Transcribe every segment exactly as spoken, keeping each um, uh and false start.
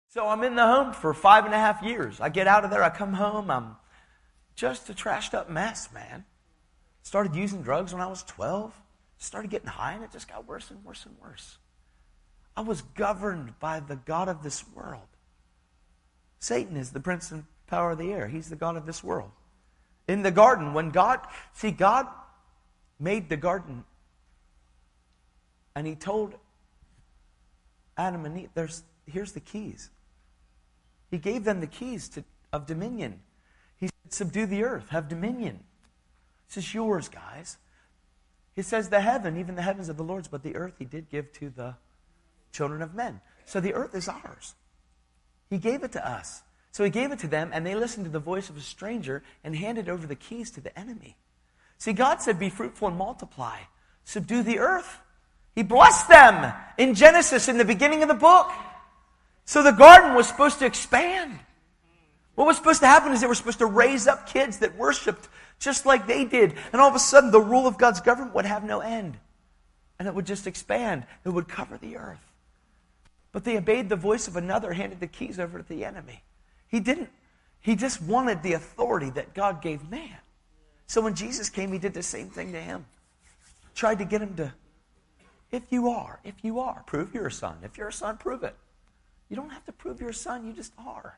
So I'm in the home for five and a half years. I get out of there, I come home, I'm just a trashed up mess, man. Started using drugs when I was twelve. Started getting high, and it just got worse and worse and worse. I was governed by the god of this world. Satan is the prince and power of the air. He's the god of this world. In the garden, when God, see, God made the garden, and he told Adam and Eve, there's, here's the keys. He gave them the keys to, of dominion. He said, subdue the earth, have dominion. This is yours, guys. He says the heaven, even the heavens are the Lord's, but the earth he did give to the children of men. So the earth is ours. He gave it to us. So he gave it to them, and they listened to the voice of a stranger and handed over the keys to the enemy. See, God said, be fruitful and multiply. Subdue the earth. He blessed them in Genesis in the beginning of the book. So the garden was supposed to expand. What was supposed to happen is they were supposed to raise up kids that worshiped just like they did. And all of a sudden, the rule of God's government would have no end. And it would just expand. It would cover the earth. But they obeyed the voice of another, handed the keys over to the enemy. He didn't. He just wanted the authority that God gave man. So when Jesus came, he did the same thing to him. Tried to get him to, if you are, if you are, prove you're a son. If you're a son, prove it. You don't have to prove you're a son, you just are.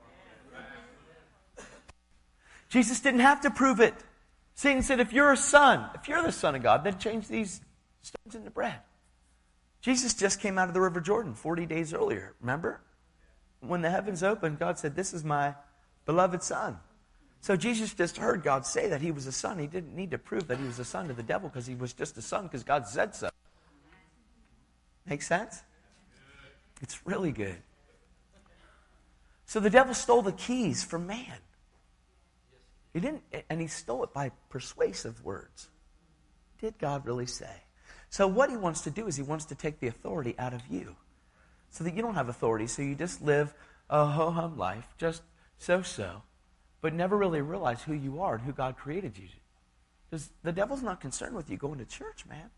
Jesus didn't have to prove it. Satan said, if you're a son, if you're the Son of God, then change these stones into bread. Jesus just came out of the River Jordan forty days earlier, remember? When the heavens opened, God said, this is my beloved Son. So Jesus just heard God say that he was a son. He didn't need to prove that he was a son to the devil because he was just a son because God said so. Make sense? It's really good. So the devil stole the keys from man. He didn't, and he stole it by persuasive words. Did God really say? So what he wants to do is he wants to take the authority out of you so that you don't have authority, so you just live a ho-hum life, just so-so, but never really realize who you are and who God created you. Because the devil's not concerned with you going to church, man.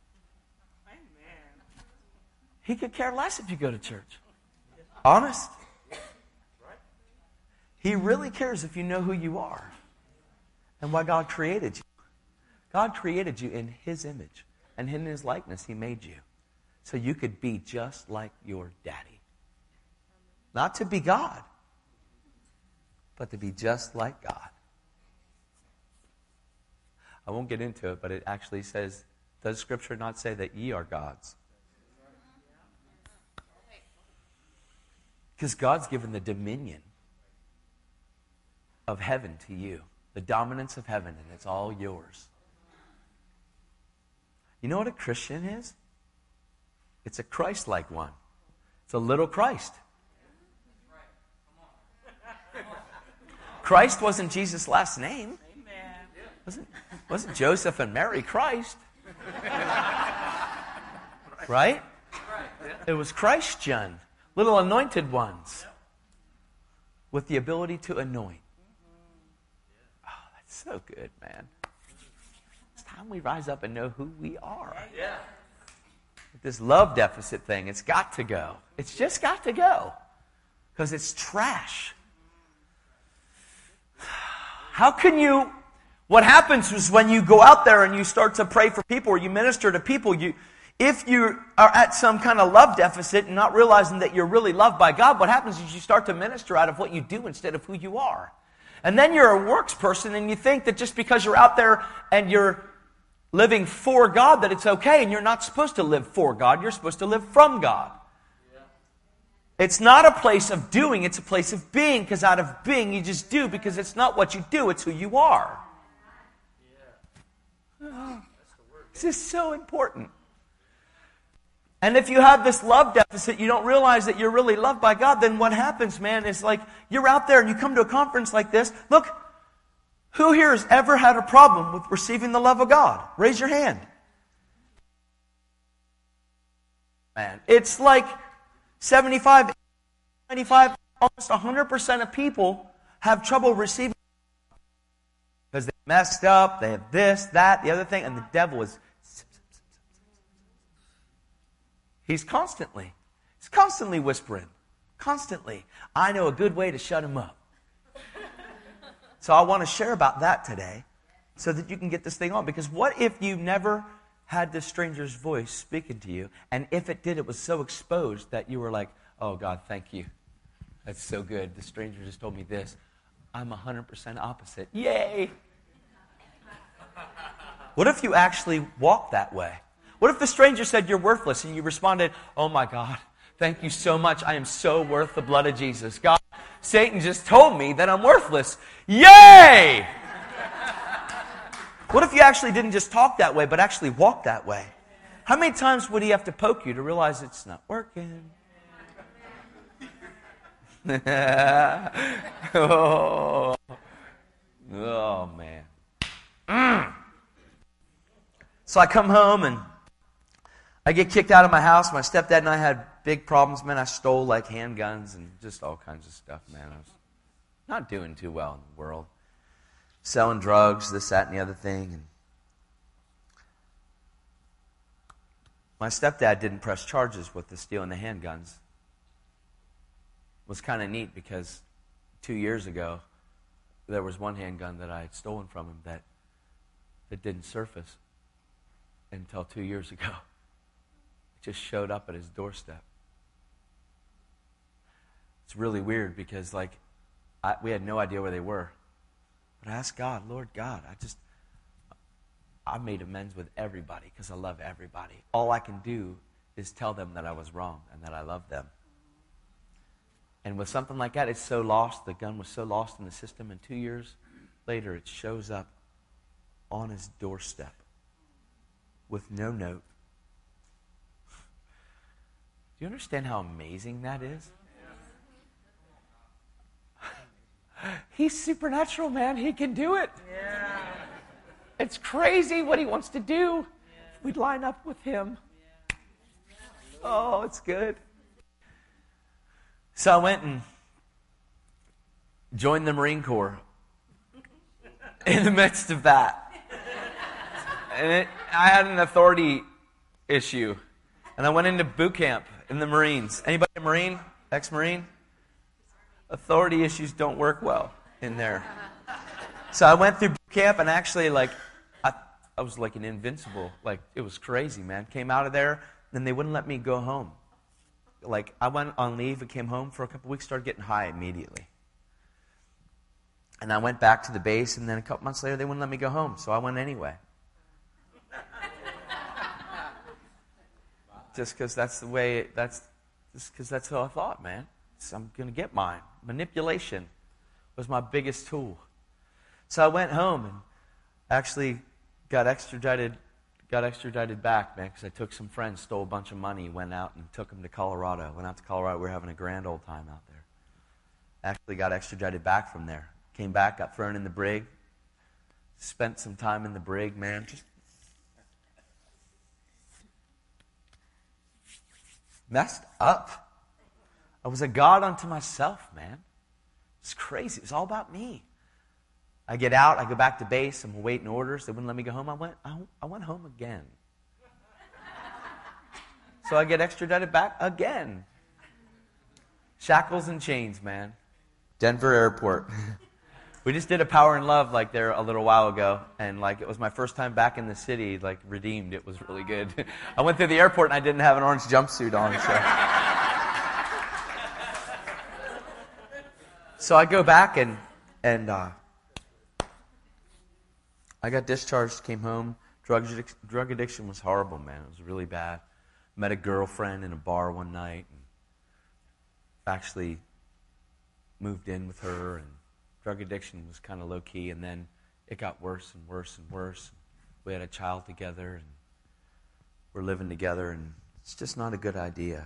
He could care less if you go to church. Honest. He really cares if you know who you are and why God created you. God created you in his image, and in his likeness he made you. So you could be just like your daddy. Not to be God, but to be just like God. I won't get into it, but it actually says, does Scripture not say that ye are gods? Because God's given the dominion of heaven to you. The dominance of heaven, and it's all yours. You know what a Christian is? It's a Christ-like one. It's a little Christ. Christ wasn't Jesus' last name. Wasn't, wasn't Joseph and Mary Christ? Right? It was Christian. Little anointed ones with the ability to anoint. Oh, that's so good, man. It's time we rise up and know who we are. Yeah. This love deficit thing, it's got to go. It's just got to go. Because it's trash. How can you... What happens is when you go out there and you start to pray for people or you minister to people, you... If you are at some kind of love deficit and not realizing that you're really loved by God, what happens is you start to minister out of what you do instead of who you are. And then you're a works person and you think that just because you're out there and you're living for God that it's okay, and you're not supposed to live for God. You're supposed to live from God. Yeah. It's not a place of doing, it's a place of being, because out of being you just do, because it's not what you do, it's who you are. Yeah. Oh, this is so important. And if you have this love deficit, you don't realize that you're really loved by God, then what happens, man, is like you're out there and you come to a conference like this. Look, who here has ever had a problem with receiving the love of God? Raise your hand. Man, it's like seventy-five, ninety-five, almost one hundred percent of people have trouble receiving because they messed up, they have this, that, the other thing, and the devil is He's constantly, he's constantly whispering, Constantly. I know a good way to shut him up. So I want to share about that today so that you can get this thing on. Because what if you never had this stranger's voice speaking to you, and if it did, it was so exposed that you were like, oh, God, thank you. That's so good. The stranger just told me this. I'm one hundred percent opposite. Yay! What if you actually walked that way? What if the stranger said you're worthless and you responded, oh my God, thank you so much. I am so worth the blood of Jesus. God, Satan just told me that I'm worthless. Yay! What if you actually didn't just talk that way, but actually walk that way? How many times would he have to poke you to realize it's not working? oh. oh, man. Mm. So I come home and I get kicked out of my house. My stepdad and I had big problems, man. I stole like handguns and just all kinds of stuff, man. I was not doing too well in the world. Selling drugs, this, that, and the other thing. And my stepdad didn't press charges with the stealing the handguns. It was kind of neat because two years ago, there was one handgun that I had stolen from him that, that didn't surface until two years ago. It just showed up at his doorstep. It's really weird because, like, I, we had no idea where they were. But I asked God, Lord God, I just, I made amends with everybody because I love everybody. All I can do is tell them that I was wrong and that I love them. And with something like that, it's so lost. The gun was so lost in the system. And two years later, it shows up on his doorstep with no note. Do you understand how amazing that is? He's supernatural, man. He can do it. Yeah. It's crazy what he wants to do. Yeah. We'd line up with him. Yeah. Oh, it's good. So I went and joined the Marine Corps in the midst of that. And it, I had an authority issue. And I went into boot camp in the Marines. Anybody a Marine? Ex-Marine? Authority issues don't work well in there. So I went through boot camp and actually, like, I, I was like an invincible. Like, it was crazy, man. Came out of there, and they wouldn't let me go home. Like, I went on leave and came home for a couple weeks, started getting high immediately. And I went back to the base, and then a couple months later, they wouldn't let me go home, so I went anyway. Just because that's the way, it, that's just because that's how I thought, man. So I'm going to get mine. Manipulation was my biggest tool. So I went home and actually got extradited, got extradited back, man, because I took some friends, stole a bunch of money, went out and took them to Colorado. Went out to Colorado. We were having a grand old time out there. Actually got extradited back from there. Came back, got thrown in the brig. Spent some time in the brig, man. Just messed up. I was a god unto myself, man. It's crazy. It was all about me. I get out. I go back to base. I'm waiting orders. They wouldn't let me go home. I went. I, I went home again. So I get extradited back again. Shackles and chains, man. Denver Airport. We just did a Power and Love like there a little while ago, and like it was my first time back in the city, like redeemed. It was really good. I went through the airport and I didn't have an orange jumpsuit on, so. So I go back and and uh, I got discharged, came home. Drug addic- drug addiction was horrible, man. It was really bad. Met a girlfriend in a bar one night and actually moved in with her, and drug addiction was kind of low key, and then it got worse and worse and worse. We had a child together, and we're living together, and it's just not a good idea.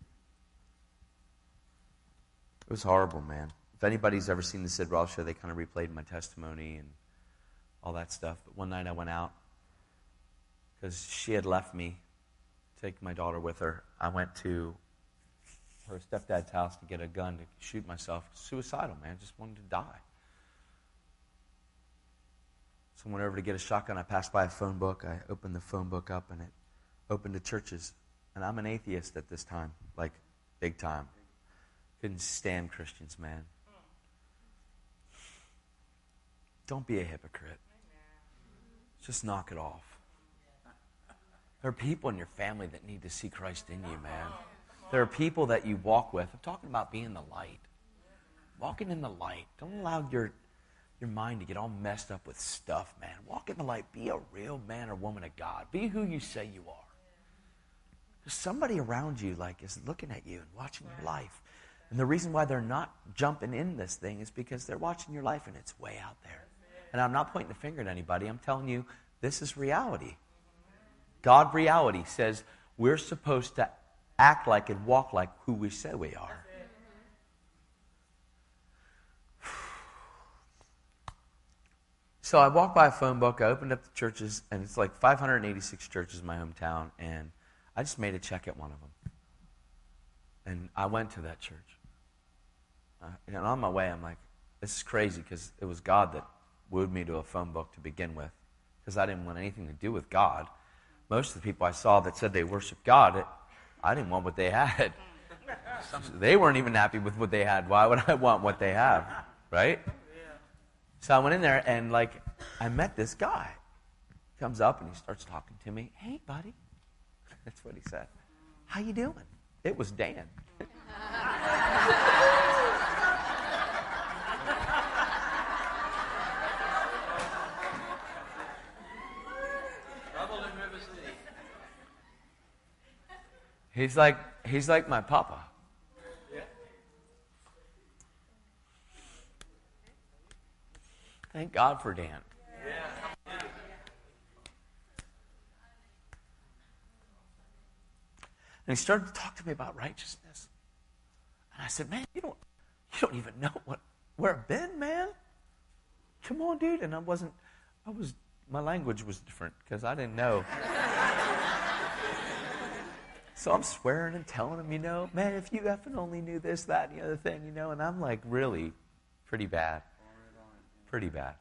It was horrible, man. If anybody's ever seen the Sid Roth show, they kind of replayed my testimony and all that stuff. But one night I went out because she had left me, take my daughter with her. I went to her stepdad's house to get a gun to shoot myself. Suicidal, man. Just wanted to die. So I went over to get a shotgun. I passed by a phone book. I opened the phone book up, and it opened to churches. And I'm an atheist at this time, like big time. Couldn't stand Christians, man. Don't be a hypocrite. Just knock it off. There are people in your family that need to see Christ in you, man. There are people that you walk with. I'm talking about being the light. Walking in the light. Don't allow your, your mind to get all messed up with stuff, man. Walk in the light. Be a real man or woman of God. Be who you say you are. There's somebody around you like is looking at you and watching your life. And the reason why they're not jumping in this thing is because they're watching your life and it's way out there. And I'm not pointing the finger at anybody. I'm telling you, this is reality. God reality says we're supposed to act like and walk like who we say we are. So I walked by a phone book. I opened up the churches, and it's like five hundred eighty-six churches in my hometown, and I just made a check at one of them. And I went to that church. Uh, and on my way, I'm like, this is crazy, because it was God that wooed me to a phone book to begin with, because I didn't want anything to do with God. Most of the people I saw that said they worship God, it, I didn't want what they had. They weren't even happy with what they had. Why would I want what they have? Right? So I went in there, and like, I met this guy. He comes up, and he starts talking to me. Hey, buddy. That's what he said. How you doing? It was Dan. He's like, he's like my papa. Thank God for Dan. And he started to talk to me about righteousness. And I said, man, you don't you don't even know what where I've been, man. Come on, dude. And I wasn't, I was, my language was different because I didn't know. So I'm swearing and telling him, you know, man, if you effing only knew this, that, and the other thing, you know, and I'm like really pretty bad. Pretty bad.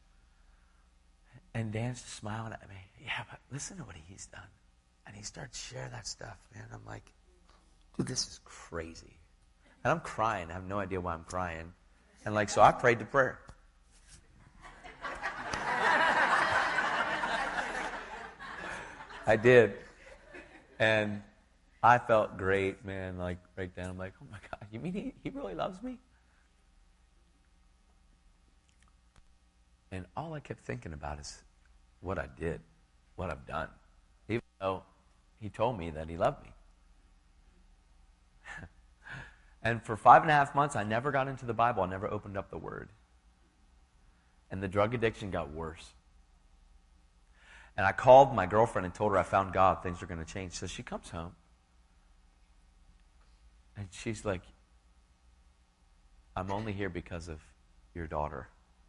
And Dan's just smiling at me. Yeah, but listen to what he's done. And he starts sharing that stuff, man. I'm like, dude, this is crazy. And I'm crying. I have no idea why I'm crying. And like, so I prayed the prayer. I did. And I felt great, man. Like, right then, I'm like, oh my God, you mean he, he really loves me? And all I kept thinking about is what I did, what I've done. Even though he told me that he loved me. And for five and a half months, I never got into the Bible. I never opened up the Word. And the drug addiction got worse. And I called my girlfriend and told her I found God, things are going to change. So she comes home. And she's like, I'm only here because of your daughter.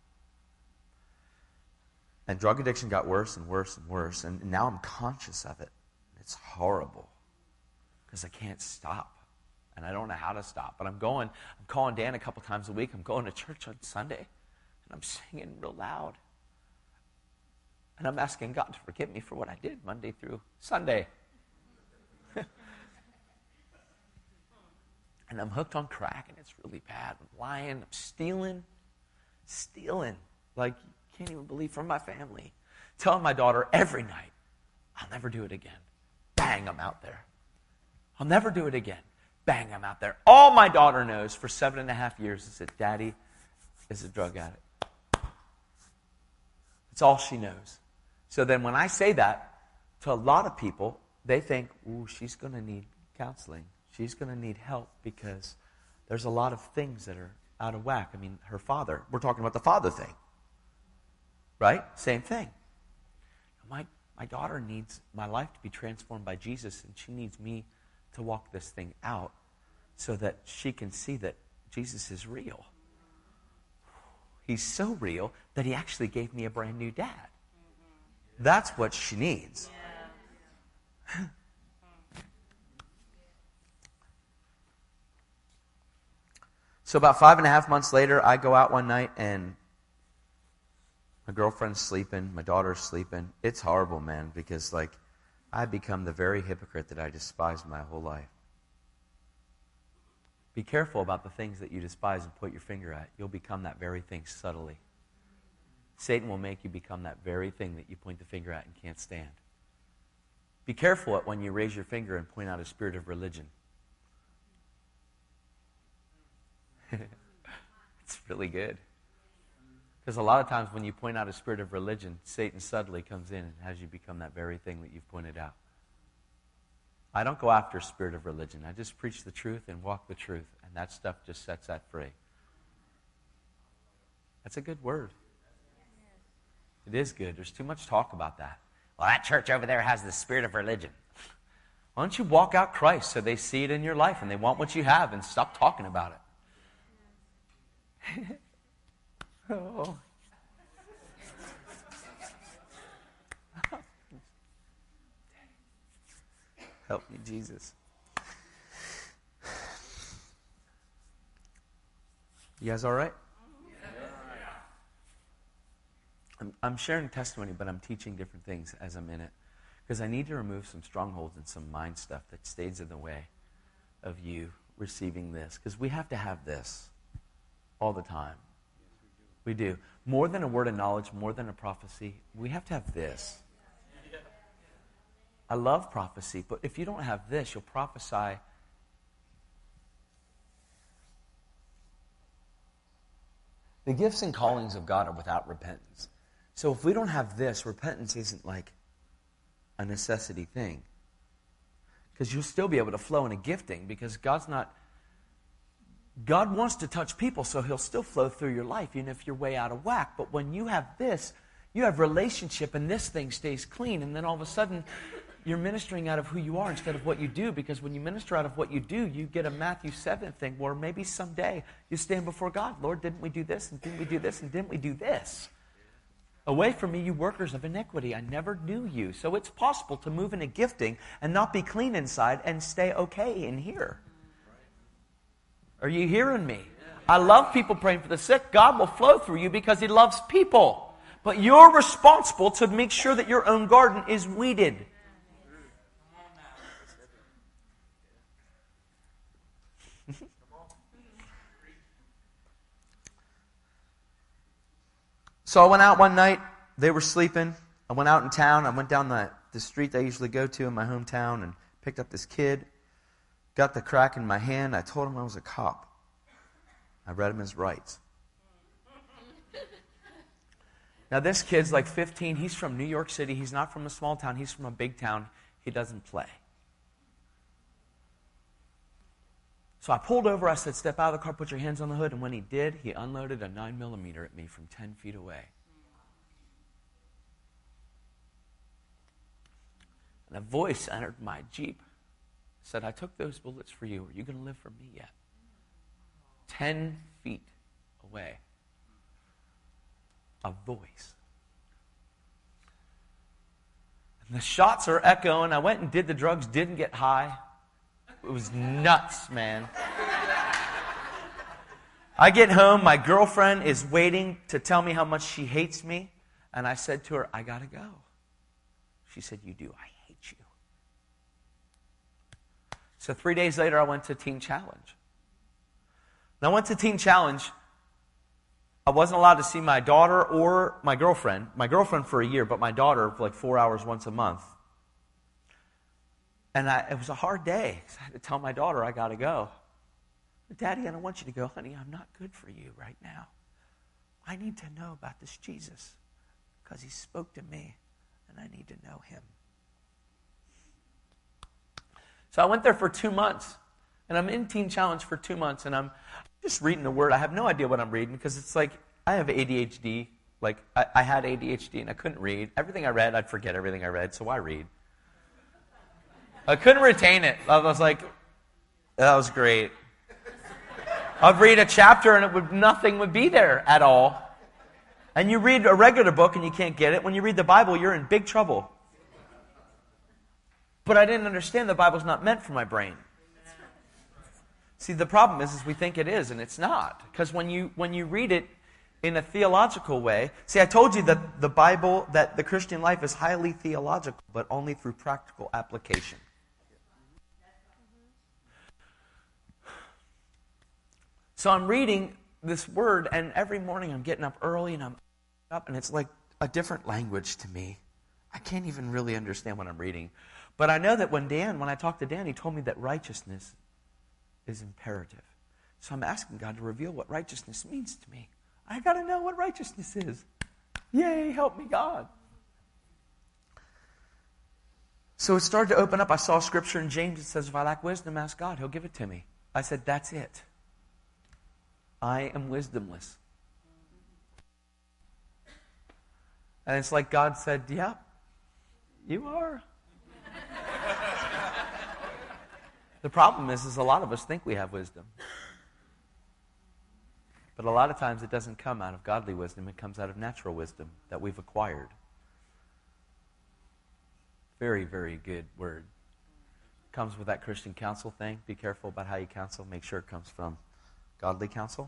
And drug addiction got worse and worse and worse. And now I'm conscious of it. It's horrible. Because I can't stop. And I don't know how to stop. But I'm going, I'm calling Dan a couple times a week. I'm going to church on Sunday. And I'm singing real loud. And I'm asking God to forgive me for what I did Monday through Sunday. And I'm hooked on crack, and it's really bad. I'm lying, I'm stealing, stealing. Like, you can't even believe, from my family. Telling my daughter every night, I'll never do it again. Bang, I'm out there. I'll never do it again. Bang, I'm out there. All my daughter knows for seven and a half years is that Daddy is a drug addict. That's all she knows. So then when I say that to a lot of people, they think, ooh, she's going to need counseling. She's going to need help because there's a lot of things that are out of whack. I mean, her father, we're talking about the father thing. Right? Same thing. My, my daughter needs my life to be transformed by Jesus, and she needs me to walk this thing out so that she can see that Jesus is real. He's so real that he actually gave me a brand new dad. That's what she needs. Yeah. So about five and a half months later, I go out one night and my girlfriend's sleeping, my daughter's sleeping. It's horrible, man, because like I become the very hypocrite that I despised my whole life. Be careful about the things that you despise and put your finger at. You'll become that very thing subtly. Satan will make you become that very thing that you point the finger at and can't stand. Be careful at when you raise your finger and point out a spirit of religion. It's really good. Because a lot of times when you point out a spirit of religion, Satan subtly comes in and has you become that very thing that you've pointed out. I don't go after a spirit of religion. I just preach the truth and walk the truth. And that stuff just sets that free. That's a good word. It is good. There's too much talk about that. Well, that church over there has the spirit of religion. Why don't you walk out Christ so they see it in your life and they want what you have and stop talking about it? Oh. Help me, Jesus. You guys all right? I'm, I'm sharing testimony, but I'm teaching different things as I'm in it. Because I need to remove some strongholds and some mind stuff that stays in the way of you receiving this. Because we have to have this all the time. We do. More than a word of knowledge, more than a prophecy, we have to have this. I love prophecy, but if you don't have this, you'll prophesy. The gifts and callings of God are without repentance. So if we don't have this, repentance isn't like a necessity thing. Because you'll still be able to flow in a gifting because God's not... God wants to touch people, so He'll still flow through your life, even if you're way out of whack. But when you have this, you have relationship, and this thing stays clean. And then all of a sudden, you're ministering out of who you are instead of what you do. Because when you minister out of what you do, you get a Matthew seven thing where maybe someday you stand before God. Lord, didn't we do this? And didn't we do this? And didn't we do this? Away from me, you workers of iniquity. I never knew you. So it's possible to move in a gifting and not be clean inside and stay okay in here. Are you hearing me? I love people praying for the sick. God will flow through you because He loves people. But you're responsible to make sure that your own garden is weeded. So I went out one night. They were sleeping. I went out in town. I went down the, the street I usually go to in my hometown and picked up this kid. Got the crack in my hand. I told him I was a cop. I read him his rights. Now this kid's like fifteen. He's from New York City. He's not from a small town. He's from a big town. He doesn't play. So I pulled over. I said, step out of the car, put your hands on the hood. And when he did, he unloaded a nine millimeter at me from ten feet away. And a voice entered my Jeep. Said, I took those bullets for you. Are you going to live for me yet? Ten feet away. A voice. And the shots are echoing. I went and did the drugs, didn't get high. It was nuts, man. I get home. My girlfriend is waiting to tell me how much she hates me. And I said to her, I got to go. She said, you do? I hate you. So three days later, I went to Teen Challenge. And I went to Teen Challenge. I wasn't allowed to see my daughter or my girlfriend. My girlfriend for a year, but my daughter for like four hours once a month. And I, it was a hard day. I had to tell my daughter I got to go. Daddy, I don't want you to go. Honey, I'm not good for you right now. I need to know about this Jesus because He spoke to me, and I need to know Him. So I went there for two months, and I'm in Teen Challenge for two months, and I'm just reading the Word. I have no idea what I'm reading because it's like I have A D H D. Like I, I had A D H D, and I couldn't read. Everything I read, I'd forget everything I read, so I read. I couldn't retain it. I was like, that was great. I'd read a chapter, and it would nothing would be there at all. And you read a regular book, and you can't get it. When you read the Bible, you're in big trouble. But I didn't understand the Bible's not meant for my brain. See, the problem is, is we think it is, and it's not. Because when you when you read it in a theological way, see, I told you that the Bible, that the Christian life is highly theological, but only through practical application. So I'm reading this word, and every morning I'm getting up early, and I'm up, and it's like a different language to me. I can't even really understand what I'm reading. But I know that when Dan, when I talked to Dan, he told me that righteousness is imperative. So I'm asking God to reveal what righteousness means to me. I got to know what righteousness is. Yay, help me, God. So it started to open up. I saw scripture in James that says, if I lack wisdom, ask God. He'll give it to me. I said, that's it. I am wisdomless. And it's like God said, yeah, you are. The problem is, is a lot of us think we have wisdom. But a lot of times it doesn't come out of godly wisdom. It comes out of natural wisdom that we've acquired. Very, very good word. Comes with that Christian counsel thing. Be careful about how you counsel. Make sure it comes from godly counsel.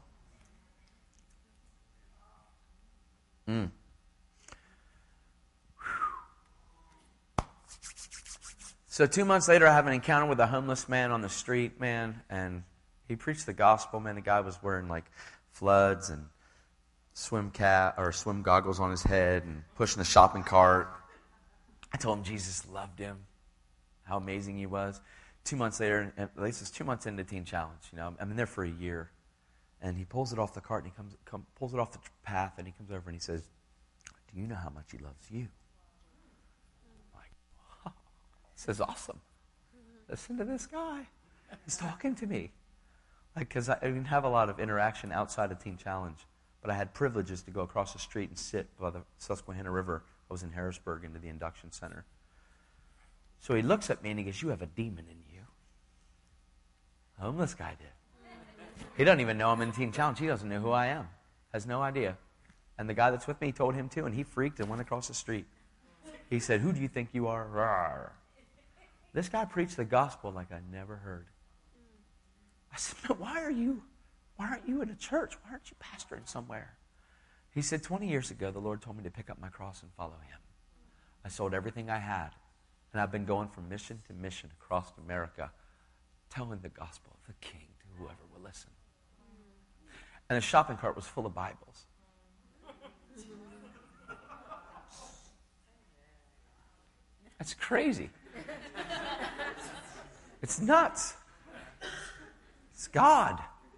Mm. So two months later, I have an encounter with a homeless man on the street, man, and he preached the gospel, man. The guy was wearing like floods and swim cap or swim goggles on his head and pushing a shopping cart. I told him Jesus loved him, how amazing he was. Two months later, at least it's two months into Teen Challenge, you know, I'm in there for a year, and he pulls it off the cart and he comes, come, pulls it off the path, and he comes over and he says, "Do you know how much he loves you?" This is awesome. Listen to this guy. He's talking to me. Like, because I didn't have a lot of interaction outside of Teen Challenge, but I had privileges to go across the street and sit by the Susquehanna River. I was in Harrisburg into the induction center. So he looks at me and he goes, "You have a demon in you." A homeless guy did. He doesn't even know I'm in Teen Challenge. He doesn't know who I am. Has no idea. And the guy that's with me told him too, and he freaked and went across the street. He said, "Who do you think you are?" Rawr. This guy preached the gospel like I never heard. I said, "Man, why are you, why aren't you in a church? Why aren't you pastoring somewhere?" He said, twenty years ago, the Lord told me to pick up my cross and follow him. I sold everything I had, and I've been going from mission to mission across America, telling the gospel of the King to whoever will listen. And the shopping cart was full of Bibles. That's crazy. It's nuts. It's God.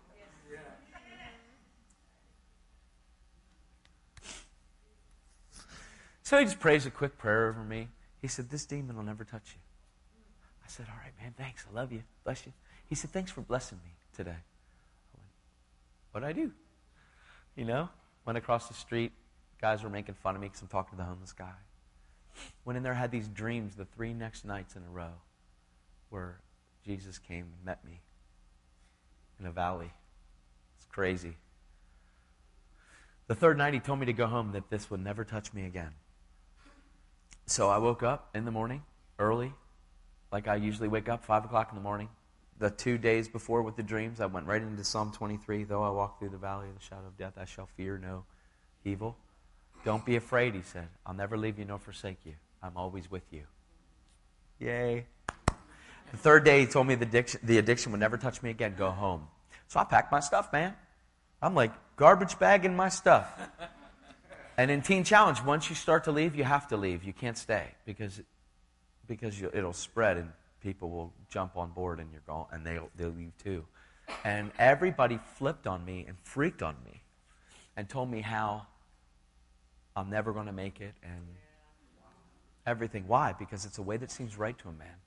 So he just prays a quick prayer over me. He said, "This demon will never touch you." I said, "All right, man, thanks. I love you. Bless you." He said, "Thanks for blessing me today." I went, "What'd I do?" You know, went across the street. Guys were making fun of me because I'm talking to the homeless guy. Went in there, had these dreams the three next nights in a row where Jesus came and met me in a valley. It's crazy. The third night he told me to go home, that this would never touch me again. So I woke up in the morning, early, like I usually wake up, five o'clock in the morning. The two days before with the dreams, I went right into Psalm twenty-three. Though I walk through the valley of the shadow of death, I shall fear no evil. Don't be afraid, he said. I'll never leave you nor forsake you. I'm always with you. Yay. The third day, he told me the addiction, the addiction would never touch me again. Go home. So I packed my stuff, man. I'm like garbage bagging my stuff. And in Teen Challenge, once you start to leave, you have to leave. You can't stay because because you, it'll spread and people will jump on board and you're gone, and they'll they'll leave too. And everybody flipped on me and freaked on me and told me how I'm never going to make it and everything. Why? Because it's a way that seems right to a man.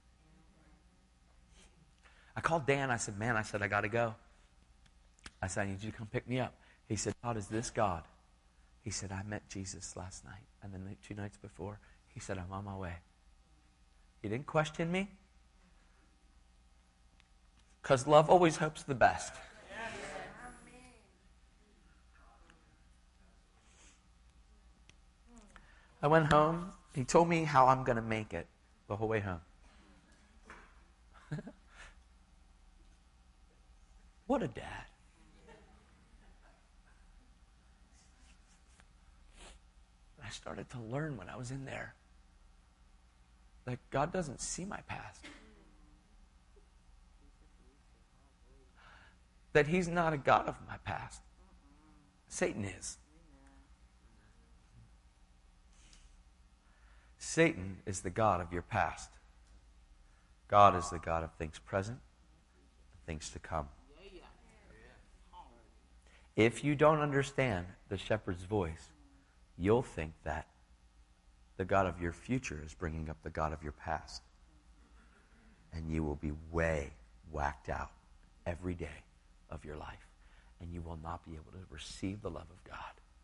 I called Dan. I said, "Man," I said, "I got to go." I said, "I need you to come pick me up." He said, "Todd, is this God?" He said, "I met Jesus last night, and then two nights before." He said, "I'm on my way." He didn't question me, because love always hopes the best. I went home. He told me how I'm going to make it the whole way home. What a dad. I started to learn when I was in there that God doesn't see my past. that he's not a God of my past. Satan is. Satan is the God of your past. God is the God of things present and things to come. If you don't understand the shepherd's voice, you'll think that the God of your future is bringing up the God of your past. And you will be way whacked out every day of your life. And you will not be able to receive the love of God.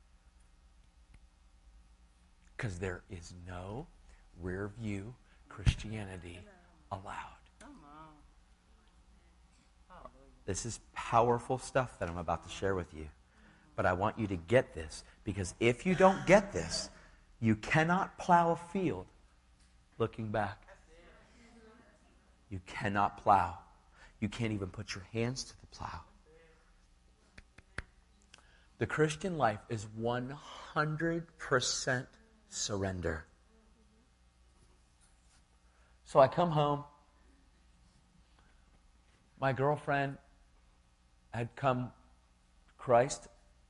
Because there is no rear view Christianity allowed. This is powerful stuff that I'm about to share with you. But I want you to get this, because if you don't get this, you cannot plow a field looking back. You cannot plow. You can't even put your hands to the plow. The Christian life is one hundred percent surrender. So I come home. My girlfriend had come to Christ,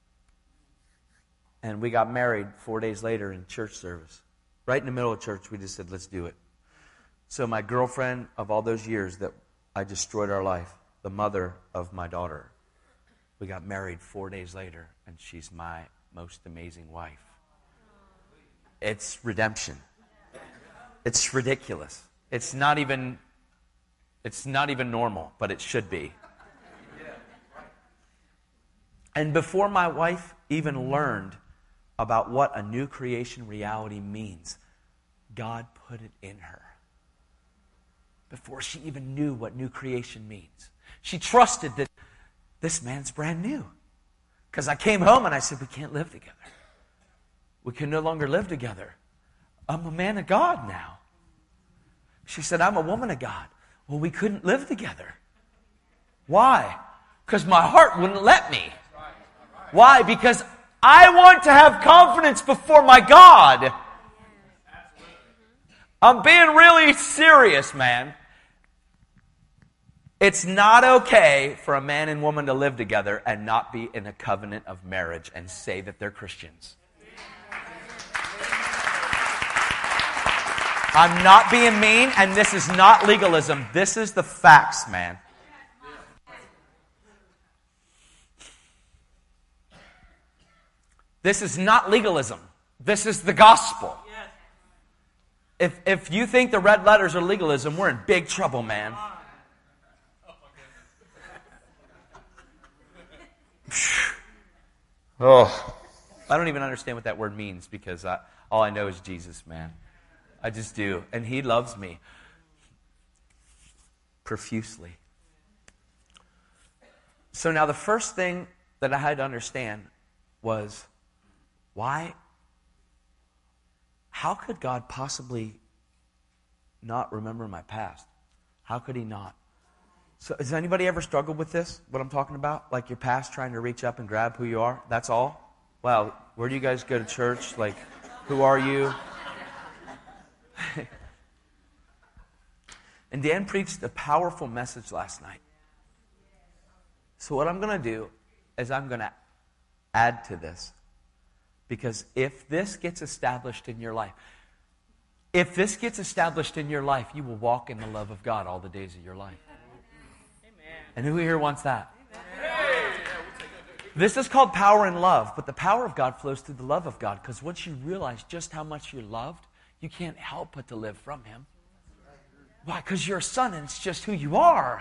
and we got married four days later in church service. Right in the middle of church, we just said, let's do it. So my girlfriend of all those years that I destroyed our life, the mother of my daughter, we got married four days later, and she's my most amazing wife. It's redemption. It's ridiculous. It's not even, it's not even normal, but it should be. And before my wife even learned about what a new creation reality means, God put it in her. Before she even knew what new creation means. She trusted that this man's brand new. Because I came home and I said, we can't live together. We can no longer live together. I'm a man of God now. She said, I'm a woman of God. Well, we couldn't live together. Why? Because my heart wouldn't let me. Why? Because I want to have confidence before my God. I'm being really serious, man. It's not okay for a man and woman to live together and not be in a covenant of marriage and say that they're Christians. I'm not being mean, and this is not legalism. This is the facts, man. This is not legalism. This is the gospel. If if you think the red letters are legalism, we're in big trouble, man. Oh, I don't even understand what that word means, because I, all I know is Jesus, man. I just do. And He loves me profusely. So now the first thing that I had to understand was, why? How could God possibly not remember my past? How could He not? So has anybody ever struggled with this, what I'm talking about? Like your past trying to reach up and grab who you are? That's all? Wow, where do you guys go to church? Like, who are you? And Dan preached a powerful message last night. So what I'm going to do is I'm going to add to this. Because if this gets established in your life, if this gets established in your life, you will walk in the love of God all the days of your life. Amen. And who here wants that? Amen. This is called power and love, but the power of God flows through the love of God, because once you realize just how much you're loved, you can't help but to live from Him. Why? Because you're a son and it's just who you are.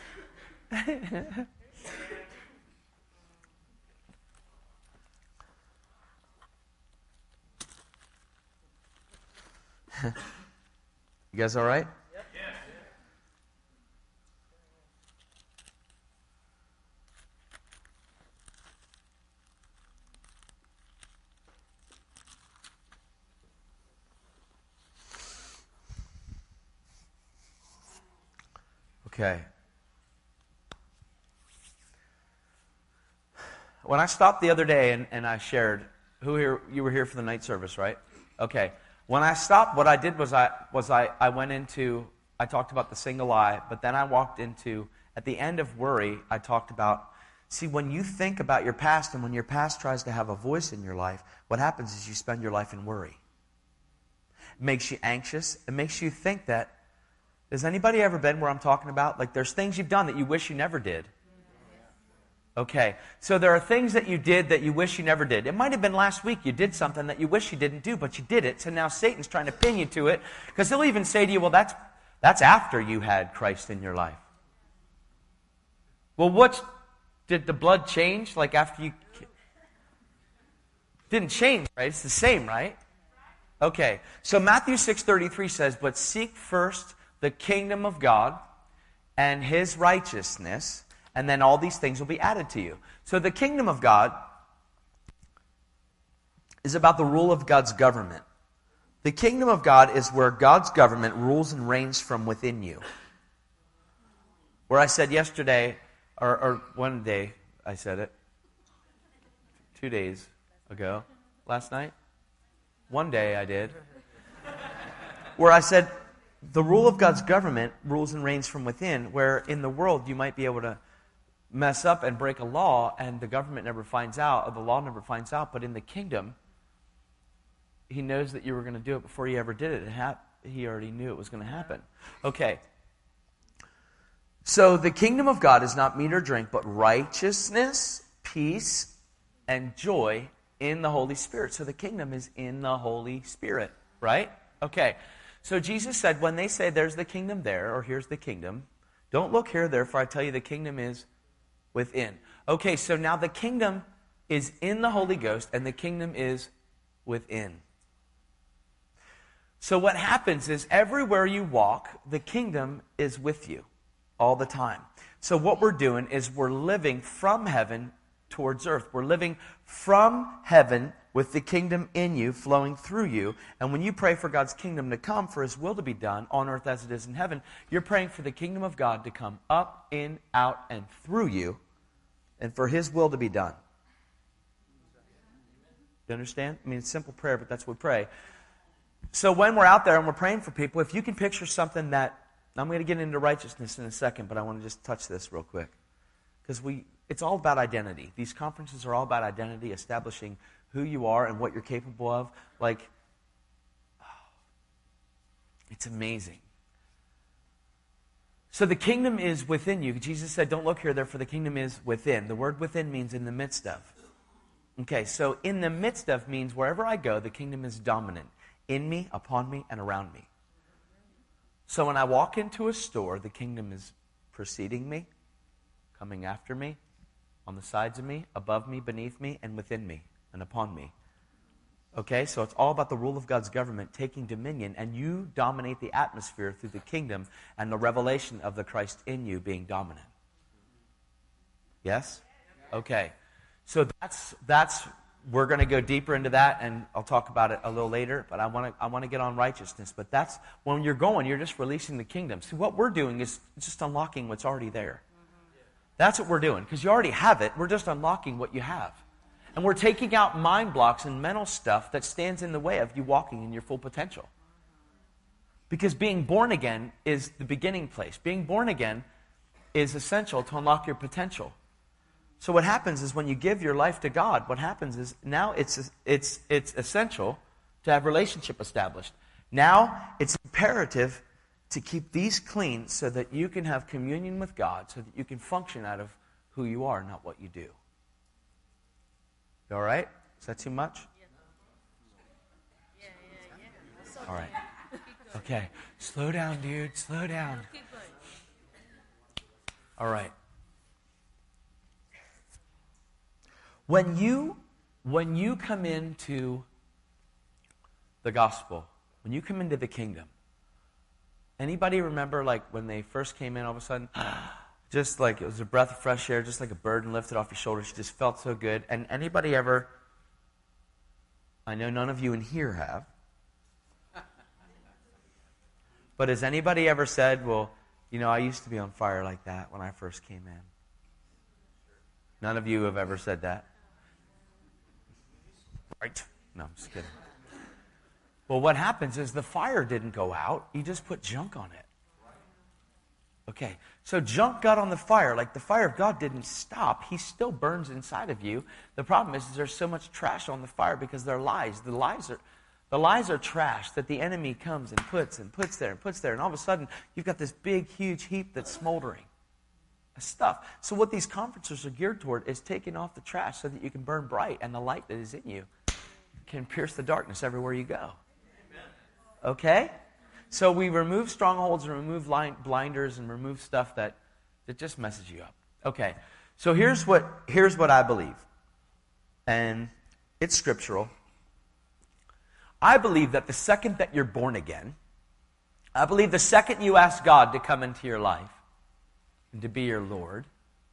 You guys all right? Yep. Yeah. Okay. When I stopped the other day and, and I shared, who here, you were here for the night service, right? Okay. When I stopped, what I did was I was I, I went into, I talked about the single eye, but then I walked into, at the end of worry, I talked about See, when you think about your past and when your past tries to have a voice in your life, what happens is you spend your life in worry. It makes you anxious. It makes you think that, has anybody ever been where I'm talking about? Like there's things you've done that you wish you never did. Okay, so there are things that you did that you wish you never did. It might have been last week you did something that you wish you didn't do, but you did it. So now Satan's trying to pin you to it because he'll even say to you, well, that's that's after you had Christ in your life. Well, what's, did the blood change like after you... Didn't change, right? It's the same, right? Okay, so Matthew six thirty-three says, but seek first the kingdom of God and his righteousness, and then all these things will be added to you. So the kingdom of God is about the rule of God's government. The kingdom of God is where God's government rules and reigns from within you. Where I said yesterday, or, or one day I said it, two days ago, last night, one day I did, where I said the rule of God's government rules and reigns from within, where in the world you might be able to mess up and break a law, and the government never finds out, or the law never finds out. But in the kingdom, he knows that you were going to do it before you ever did it. it hap- he already knew it was going to happen. Okay. So the kingdom of God is not meat or drink, but righteousness, peace, and joy in the Holy Spirit. So the kingdom is in the Holy Spirit, right? Okay. So Jesus said, when they say there's the kingdom there, or here's the kingdom, don't look here, therefore I tell you the kingdom is within. Okay, so now the kingdom is in the Holy Ghost and the kingdom is within. So what happens is everywhere you walk, the kingdom is with you all the time. So what we're doing is we're living from heaven towards earth. We're living from heaven with the kingdom in you, flowing through you. And when you pray for God's kingdom to come, for his will to be done on earth as it is in heaven, you're praying for the kingdom of God to come up, in, out, and through you, and for his will to be done. You understand? I mean, it's a simple prayer, but that's what we pray. So when we're out there and we're praying for people, if you can picture something that, I'm going to get into righteousness in a second, but I want to just touch this real quick. Because we, it's all about identity. These conferences are all about identity, establishing who you are and what you're capable of. Like, oh, it's amazing. So the kingdom is within you. Jesus said, don't look here, therefore the kingdom is within. The word within means in the midst of. Okay, so in the midst of means wherever I go, the kingdom is dominant. In me, upon me, and around me. So when I walk into a store, the kingdom is preceding me, coming after me, on the sides of me, above me, beneath me, and within me, and upon me. Okay, so it's all about the rule of God's government taking dominion, and you dominate the atmosphere through the kingdom and the revelation of the Christ in you being dominant. Yes? Okay. So that's that's we're going to go deeper into that, and I'll talk about it a little later, but I want to I want to get on righteousness. But that's when you're going, you're just releasing the kingdom. See, what we're doing is just unlocking what's already there. That's what we're doing, because you already have it. We're just unlocking what you have. And we're taking out mind blocks and mental stuff that stands in the way of you walking in your full potential. Because being born again is the beginning place. Being born again is essential to unlock your potential. So what happens is when you give your life to God, what happens is now it's it's it's essential to have relationship established. Now it's imperative to keep these clean so that you can have communion with God, so that you can function out of who you are, not what you do. You all right? Is that too much? Yeah, yeah, yeah. All right. Okay. Slow down, dude. Slow down. All right. When you when you come into the gospel, when you come into the kingdom, anybody remember like when they first came in, all of a sudden, just like it was a breath of fresh air, just like a burden lifted off your shoulders. You just felt so good. And anybody ever, I know none of you in here have, but has anybody ever said, well, you know, I used to be on fire like that when I first came in? None of you have ever said that. Right? No, I'm just kidding. Well, what happens is the fire didn't go out. You just put junk on it. Okay, so junk got on the fire. Like the fire of God didn't stop. He still burns inside of you. The problem is, is there's so much trash on the fire because they're lies. The lies are, the lies are trash that the enemy comes and puts and puts there and puts there. And all of a sudden, you've got this big, huge heap that's smoldering. Stuff. So what these conferences are geared toward is taking off the trash so that you can burn bright and the light that is in you can pierce the darkness everywhere you go. Okay? So we remove strongholds and remove blinders and remove stuff that, that just messes you up. Okay. So here's what here's what I believe. And it's scriptural. I believe that the second that you're born again, I believe the second you ask God to come into your life and to be your Lord,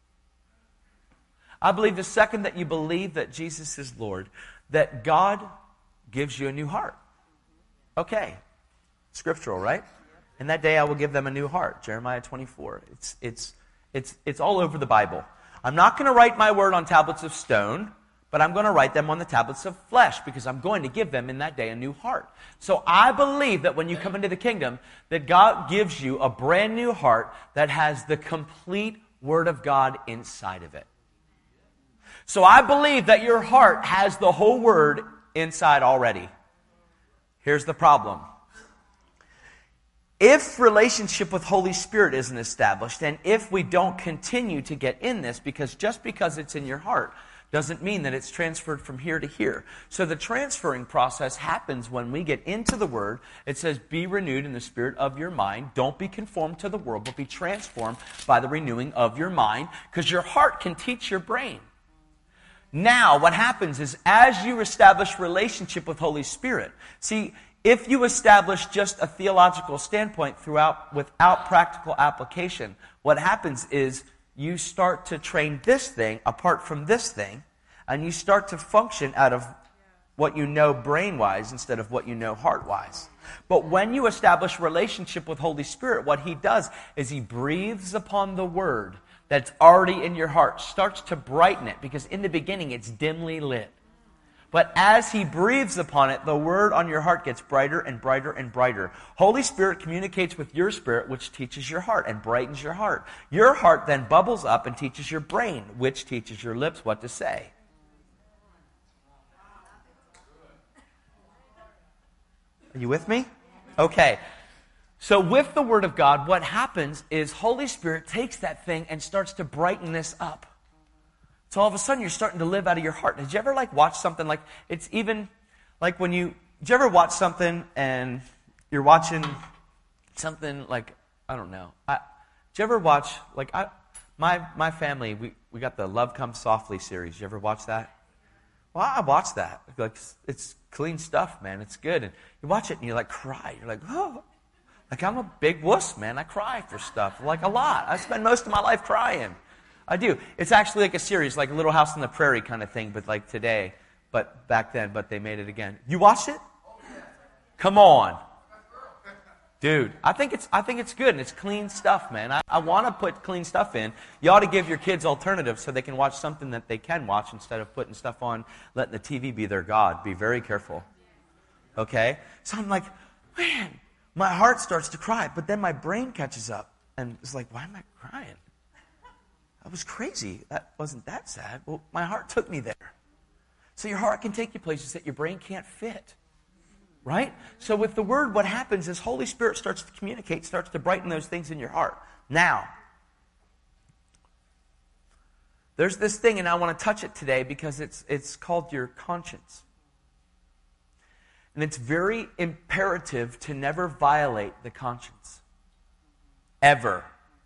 I believe the second that you believe that Jesus is Lord, that God gives you a new heart. Okay. Scriptural, right? In that day I will give them a new heart. Jeremiah twenty-four. It's it's it's it's all over the Bible. I'm not going to write my word on tablets of stone, but I'm going to write them on the tablets of flesh because I'm going to give them in that day a new heart. So I believe that when you come into the kingdom, that God gives you a brand new heart that has the complete word of God inside of it. So I believe that your heart has the whole word inside already. Here's the problem. If relationship with Holy Spirit isn't established, and if we don't continue to get in this, because just because it's in your heart doesn't mean that it's transferred from here to here. So the transferring process happens when we get into the Word. It says, be renewed in the spirit of your mind. Don't be conformed to the world, but be transformed by the renewing of your mind, because your heart can teach your brain. Now, what happens is, as you establish relationship with Holy Spirit, see, if you establish just a theological standpoint throughout without practical application, what happens is you start to train this thing apart from this thing, and you start to function out of what you know brain-wise instead of what you know heart-wise. But when you establish relationship with Holy Spirit, what He does is He breathes upon the Word that's already in your heart, starts to brighten it, because in the beginning it's dimly lit. But as He breathes upon it, the word on your heart gets brighter and brighter and brighter. Holy Spirit communicates with your spirit, which teaches your heart and brightens your heart. Your heart then bubbles up and teaches your brain, which teaches your lips what to say. Are you with me? Okay. So with the Word of God, what happens is Holy Spirit takes that thing and starts to brighten this up. So all of a sudden you're starting to live out of your heart. Did you ever like watch something like, it's even like when you, did you ever watch something and you're watching something like, I don't know. I, did you ever watch, like I, my my family, we, we got the Love Comes Softly series. Did you ever watch that? Well, I watched that. Like, it's clean stuff, man. It's good. And you watch it and you like cry. You're like, oh. Like I'm a big wuss, man. I cry for stuff, like a lot. I spend most of my life crying. I do. It's actually like a series, like Little House on the Prairie kind of thing, but like today, but back then, but they made it again. You watched it? Come on. Dude, I think it's I think it's good, and it's clean stuff, man. I, I want to put clean stuff in. You ought to give your kids alternatives so they can watch something that they can watch instead of putting stuff on, letting the T V be their God. Be very careful. Okay? So I'm like, man, my heart starts to cry, but then my brain catches up, and it's like, why am I crying? That was crazy. That wasn't that sad. Well, my heart took me there. So your heart can take you places that your brain can't fit. Right? So with the Word, what happens is Holy Spirit starts to communicate, starts to brighten those things in your heart. Now, there's this thing, and I want to touch it today because it's it's called your conscience. And it's very imperative to never violate the conscience. Ever.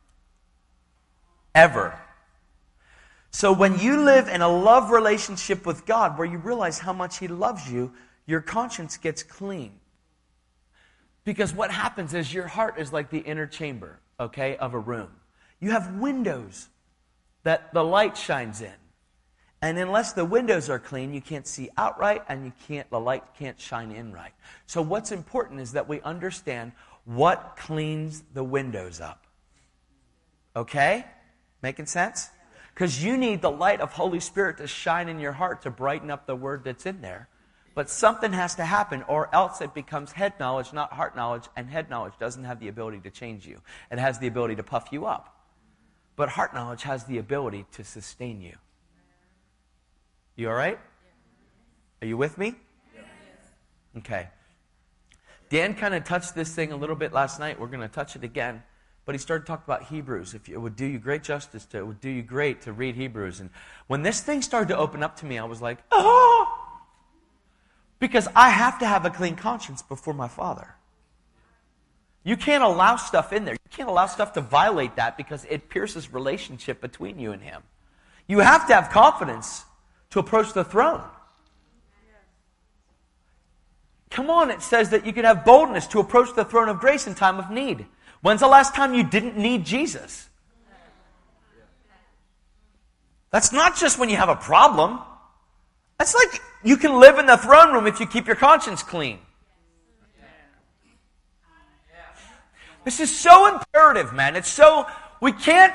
Ever. So when you live in a love relationship with God where you realize how much He loves you, your conscience gets clean. Because what happens is your heart is like the inner chamber, okay, of a room. You have windows that the light shines in. And unless the windows are clean, you can't see out right, and you can't the light can't shine in right. So what's important is that we understand what cleans the windows up. Okay? Making sense? Because you need the light of Holy Spirit to shine in your heart to brighten up the Word that's in there. But something has to happen, or else it becomes head knowledge, not heart knowledge, and head knowledge doesn't have the ability to change you. It has the ability to puff you up. But heart knowledge has the ability to sustain you. You all right? Are you with me? Okay. Dan kind of touched this thing a little bit last night. We're going to touch it again. But he started talking about Hebrews. If you, it would do you great justice to, it would do you great to read Hebrews. And when this thing started to open up to me, I was like, oh! Because I have to have a clean conscience before my Father. You can't allow stuff in there. You can't allow stuff to violate that because it pierces relationship between you and Him. You have to have confidence to approach the throne. Come on, it says that you can have boldness to approach the throne of grace in time of need. When's the last time you didn't need Jesus? That's not just when you have a problem. That's like you can live in the throne room if you keep your conscience clean. This is so imperative, man. It's so, we can't,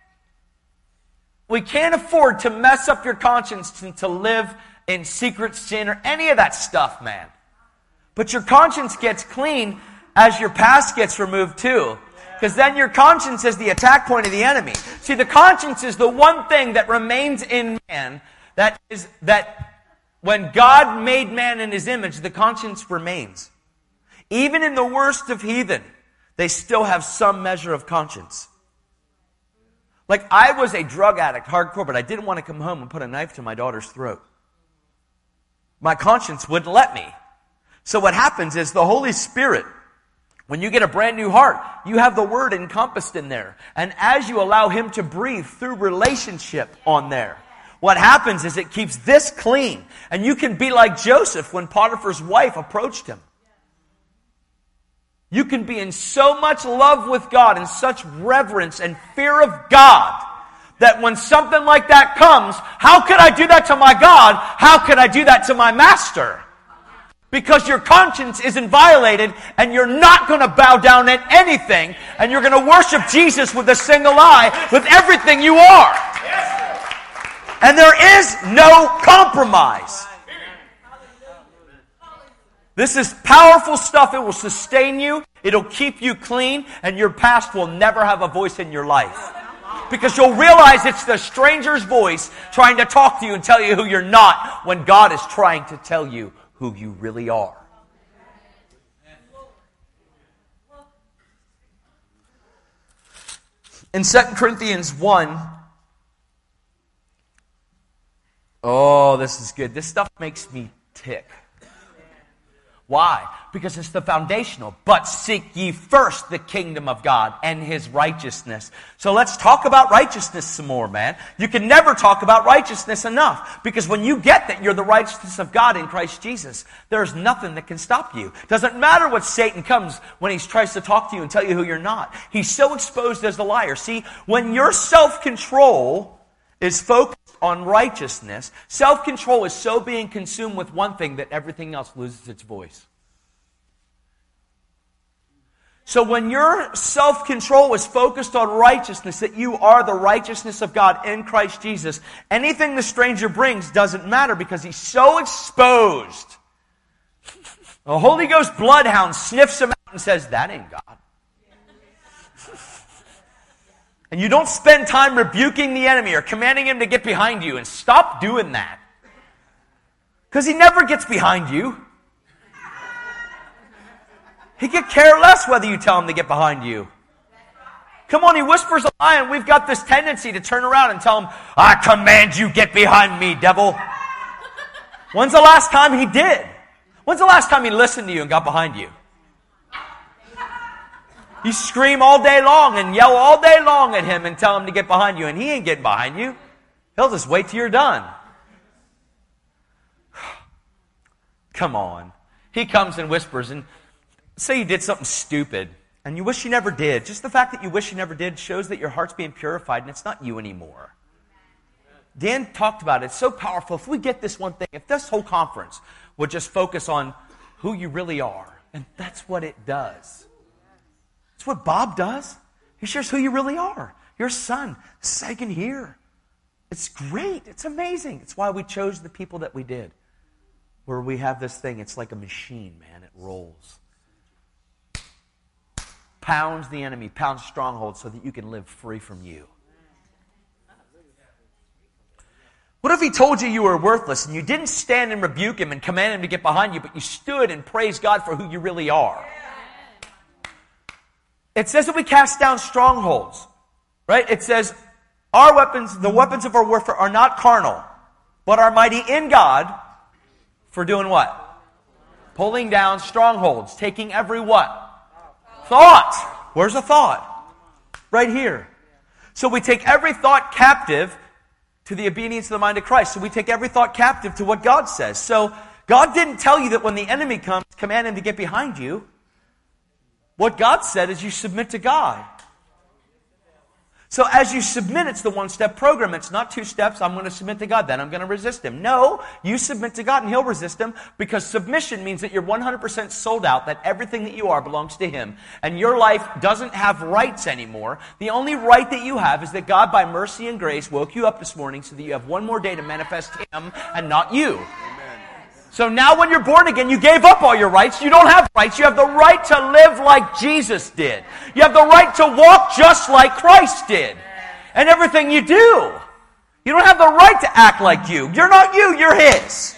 we can't afford to mess up your conscience and to live in secret sin or any of that stuff, man. But your conscience gets clean as your past gets removed too. Because then your conscience is the attack point of the enemy. See, the conscience is the one thing that remains in man that is, that when God made man in His image, the conscience remains. Even in the worst of heathen, they still have some measure of conscience. Like, I was a drug addict, hardcore, but I didn't want to come home and put a knife to my daughter's throat. My conscience wouldn't let me. So what happens is the Holy Spirit, when you get a brand new heart, you have the Word encompassed in there. And as you allow Him to breathe through relationship on there, what happens is it keeps this clean. And you can be like Joseph when Potiphar's wife approached him. You can be in so much love with God and such reverence and fear of God that when something like that comes, how could I do that to my God? How could I do that to my master? Because your conscience isn't violated and you're not going to bow down at anything and you're going to worship Jesus with a single eye, with everything you are. And there is no compromise. This is powerful stuff. It will sustain you. It'll keep you clean. And your past will never have a voice in your life. Because you'll realize it's the stranger's voice trying to talk to you and tell you who you're not when God is trying to tell you who you really are. In Second Corinthians one, oh, this is good. This stuff makes me tick. Why? Because it's the foundational. But seek ye first the kingdom of God and His righteousness. So let's talk about righteousness some more, man. You can never talk about righteousness enough. Because when you get that you're the righteousness of God in Christ Jesus, there's nothing that can stop you. Doesn't matter what Satan comes when he tries to talk to you and tell you who you're not. He's so exposed as a liar. See, when your self-control is focused on righteousness, self-control is so being consumed with one thing that everything else loses its voice. So when your self-control is focused on righteousness, that you are the righteousness of God in Christ Jesus, anything the stranger brings doesn't matter because he's so exposed. The Holy Ghost bloodhound sniffs him out and says, that ain't God. And you don't spend time rebuking the enemy or commanding him to get behind you. And stop doing that. Because he never gets behind you. He could care less whether you tell him to get behind you. Come on, he whispers a lie, and we've got this tendency to turn around and tell him, I command you, get behind me, devil. When's the last time he did? When's the last time he listened to you and got behind you? You scream all day long and yell all day long at him and tell him to get behind you, and he ain't getting behind you. He'll just wait till you're done. Come on. He comes and whispers, and say you did something stupid, and you wish you never did. Just the fact that you wish you never did shows that your heart's being purified, and it's not you anymore. Dan talked about it. It's so powerful. If we get this one thing, if this whole conference would just focus on who you really are, and that's what it does. It's what Bob does. He shares who you really are. Your son. This I can hear. It's great. It's amazing. It's why we chose the people that we did. We're where we have this thing. It's like a machine, man. It rolls. Pounds the enemy, pounds strongholds so that you can live free from you. What if he told you you were worthless and you didn't stand and rebuke him and command him to get behind you, but you stood and praised God for who you really are? It says that we cast down strongholds, right? It says our weapons, the weapons of our warfare are not carnal, but are mighty in God for doing what? Pulling down strongholds, taking every what? Thought. Where's the thought? Right here. So we take every thought captive to the obedience of the mind of Christ. So we take every thought captive to what God says. So God didn't tell you that when the enemy comes, command him to get behind you. What God said is you submit to God. So as you submit, it's the one-step program. It's not two steps. I'm going to submit to God, then I'm going to resist him. No, you submit to God and he'll resist him, because submission means that you're one hundred percent sold out, that everything that you are belongs to him. And your life doesn't have rights anymore. The only right that you have is that God, by mercy and grace, woke you up this morning so that you have one more day to manifest him and not you. So now when you're born again, you gave up all your rights. You don't have rights. You have the right to live like Jesus did. You have the right to walk just like Christ did. And everything you do. You don't have the right to act like you. You're not you, you're his.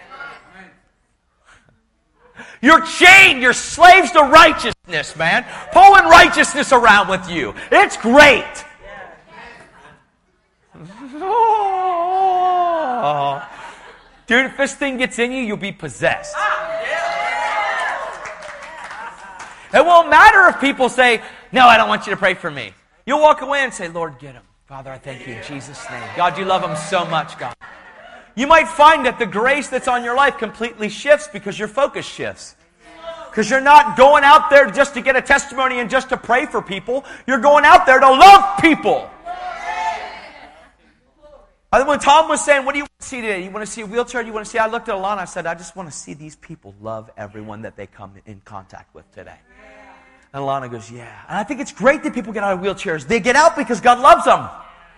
You're chained. You're slaves to righteousness, man. Pulling righteousness around with you. It's great. Oh. Dude, if this thing gets in you, you'll be possessed. It won't matter if people say, no, I don't want you to pray for me. You'll walk away and say, Lord, get him. Father, I thank you in Jesus' name. God, you love him so much, God. You might find that the grace that's on your life completely shifts because your focus shifts. Because you're not going out there just to get a testimony and just to pray for people. You're going out there to love people. When Tom was saying, what do you want to see today? You want to see a wheelchair? You want to see? I looked at Alana. I said, I just want to see these people love everyone that they come in contact with today. And Alana goes, yeah. And I think it's great that people get out of wheelchairs. They get out because God loves them.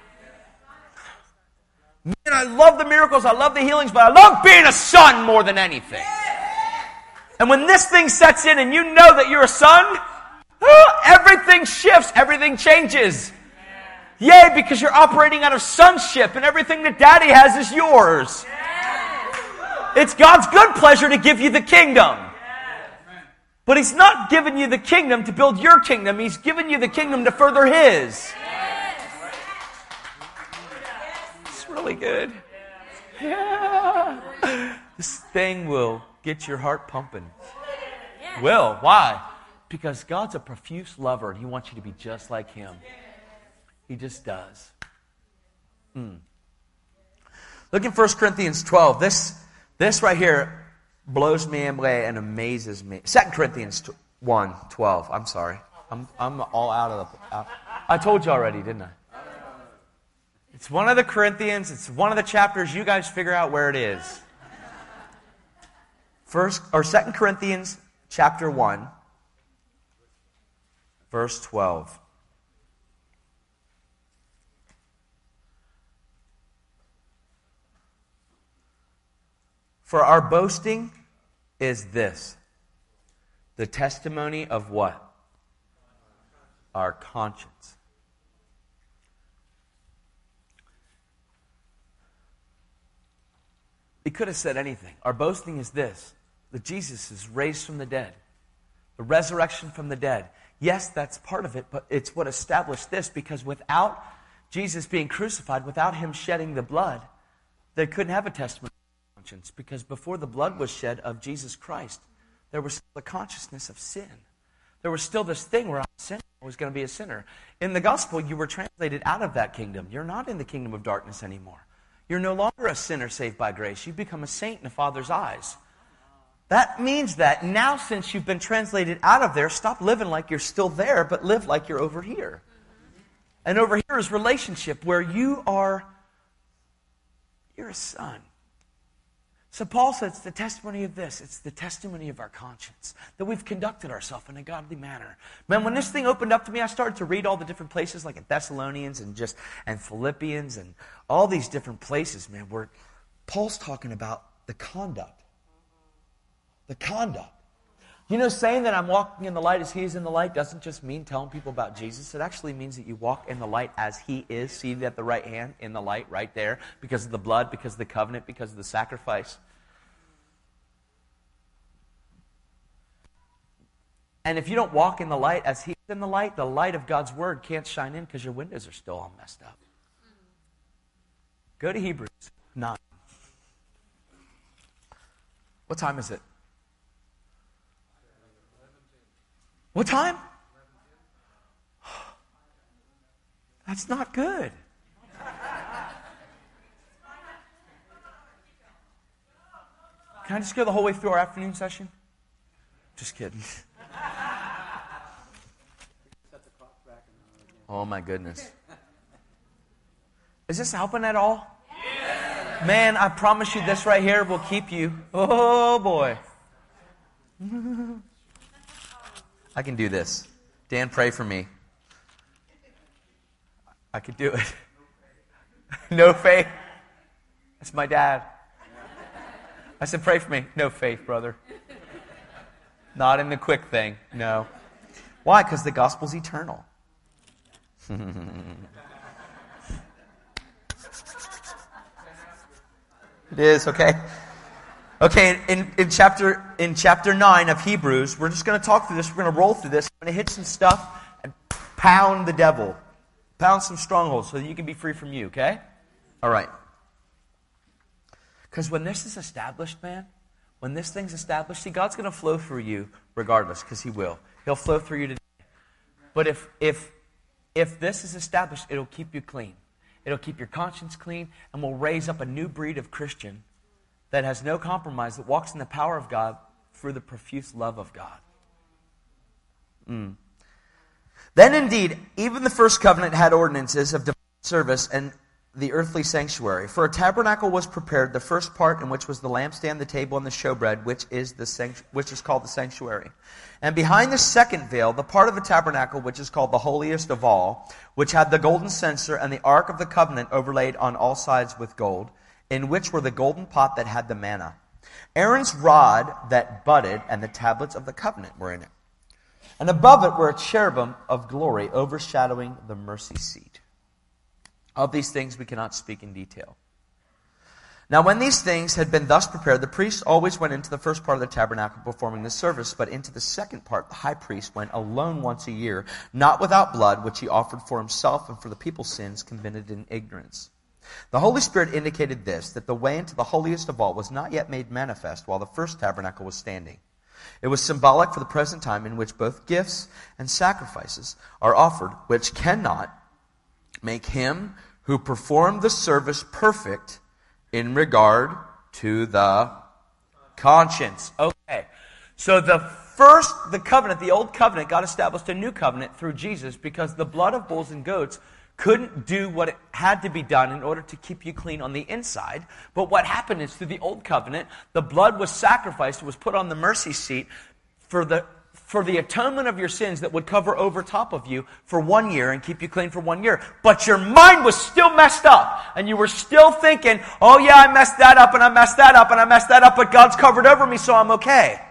Man, I love the miracles. I love the healings. But I love being a son more than anything. And when this thing sets in and you know that you're a son, everything shifts. Everything changes. Yay, because you're operating out of sonship and everything that Daddy has is yours. It's God's good pleasure to give you the kingdom. But He's not giving you the kingdom to build your kingdom. He's given you the kingdom to further His. It's really good. Yeah. This thing will get your heart pumping. Will. Why? Because God's a profuse lover and He wants you to be just like Him. He just does. Mm. Look in First Corinthians twelve. This, this right here blows me away and amazes me. Second Corinthians one twelve. I'm sorry. I'm, I'm all out of the... Out. I told you already, didn't I? It's one of the Corinthians. It's one of the chapters. You guys figure out where it is. First or Second Corinthians chapter one, verse twelve. For our boasting is this, the testimony of what? Our conscience. He could have said anything. Our boasting is this, that Jesus is raised from the dead, the resurrection from the dead. Yes, that's part of it, but it's what established this, because without Jesus being crucified, without Him shedding the blood, they couldn't have a testimony. Because before the blood was shed of Jesus Christ, there was still the consciousness of sin. There was still this thing where I'm a sinner, I was going to be a sinner. In the gospel, you were translated out of that kingdom. You're not in the kingdom of darkness anymore. You're no longer a sinner saved by grace. You've become a saint in the Father's eyes. That means that now, since you've been translated out of there, stop living like you're still there, but live like you're over here. And over here is relationship, where you are, you're a son. So Paul says it's the testimony of this. It's the testimony of our conscience, that we've conducted ourselves in a godly manner. Man, when this thing opened up to me, I started to read all the different places, like in Thessalonians and just and Philippians and all these different places, man, where Paul's talking about the conduct. The conduct. You know, saying that I'm walking in the light as He is in the light doesn't just mean telling people about Jesus. It actually means that you walk in the light as He is, seated at the right hand in the light right there, because of the blood, because of the covenant, because of the sacrifice. And if you don't walk in the light as He's in the light, the light of God's Word can't shine in because your windows are still all messed up. Go to Hebrews nine. What time is it? What time? That's not good. Can I just go the whole way through our afternoon session? Just kidding. Oh my goodness. Is this helping at all? Yeah. Man, I promise you this right here will keep you. Oh boy. I can do this. Dan, pray for me. I could do it. No faith. That's my dad. I said, pray for me. No faith, brother. Not in the quick thing. No. Why? Because the gospel's eternal. It is, okay? Okay, in, in chapter in chapter nine of Hebrews, we're just going to talk through this. We're going to roll through this. We're going to hit some stuff and pound the devil. Pound some strongholds so that you can be free from you, okay? All right. Because when this is established, man, when this thing's established, see, God's going to flow through you regardless, because He will. He'll flow through you today. But if if if this is established, it'll keep you clean. It'll keep your conscience clean, and will raise up a new breed of Christian that has no compromise, that walks in the power of God through the profuse love of God. Mm. Then indeed, even the first covenant had ordinances of divine service and the earthly sanctuary. For a tabernacle was prepared, the first part in which was the lampstand, the table, and the showbread, which is the sanctu- which is called the sanctuary. And behind the second veil, the part of the tabernacle which is called the holiest of all, which had the golden censer and the ark of the covenant overlaid on all sides with gold, in which were the golden pot that had the manna. Aaron's rod that budded and the tablets of the covenant were in it. And above it were a cherubim of glory overshadowing the mercy seat. Of these things we cannot speak in detail. Now when these things had been thus prepared, the priest always went into the first part of the tabernacle performing the service, but into the second part the high priest went alone once a year, not without blood, which he offered for himself and for the people's sins committed in ignorance. The Holy Spirit indicated this, that the way into the holiest of all was not yet made manifest while the first tabernacle was standing. It was symbolic for the present time in which both gifts and sacrifices are offered, which cannot make him who performed the service perfect in regard to the conscience. Okay. So the first, the covenant, the old covenant, God established a new covenant through Jesus because the blood of bulls and goats couldn't do what it had to be done in order to keep you clean on the inside. But what happened is through the old covenant, the blood was sacrificed, it was put on the mercy seat for the for the atonement of your sins that would cover over top of you for one year and keep you clean for one year. But your mind was still messed up. And you were still thinking, oh yeah, I messed that up and I messed that up and I messed that up, but God's covered over me, so I'm okay.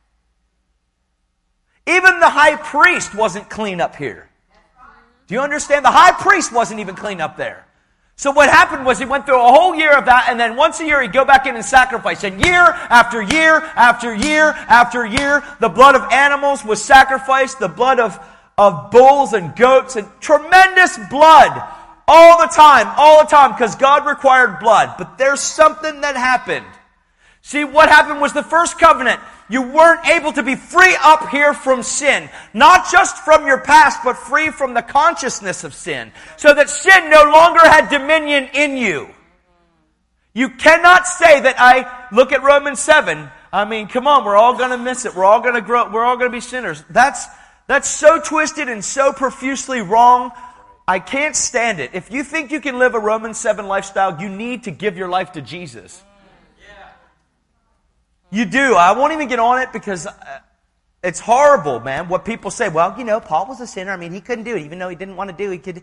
Even the high priest wasn't clean up here. Do you understand? The high priest wasn't even clean up there. So what happened was he went through a whole year of that, and then once a year he'd go back in and sacrifice. And year after year after year after year, the blood of animals was sacrificed, the blood of, of bulls and goats, and tremendous blood all the time, all the time, because God required blood. But there's something that happened. See, what happened was the first covenant, you weren't able to be free up here from sin. Not just from your past, but free from the consciousness of sin. So that sin no longer had dominion in you. You cannot say that I, look at Romans seven. I mean, come on, we're all going to miss it. We're all going to grow, we're all going to be sinners. That's, that's so twisted and so profusely wrong. I can't stand it. If you think you can live a Romans seven lifestyle, you need to give your life to Jesus. You do. I won't even get on it because it's horrible, man. What people say, well, you know, Paul was a sinner. I mean, he couldn't do it. Even though he didn't want to do it, he could.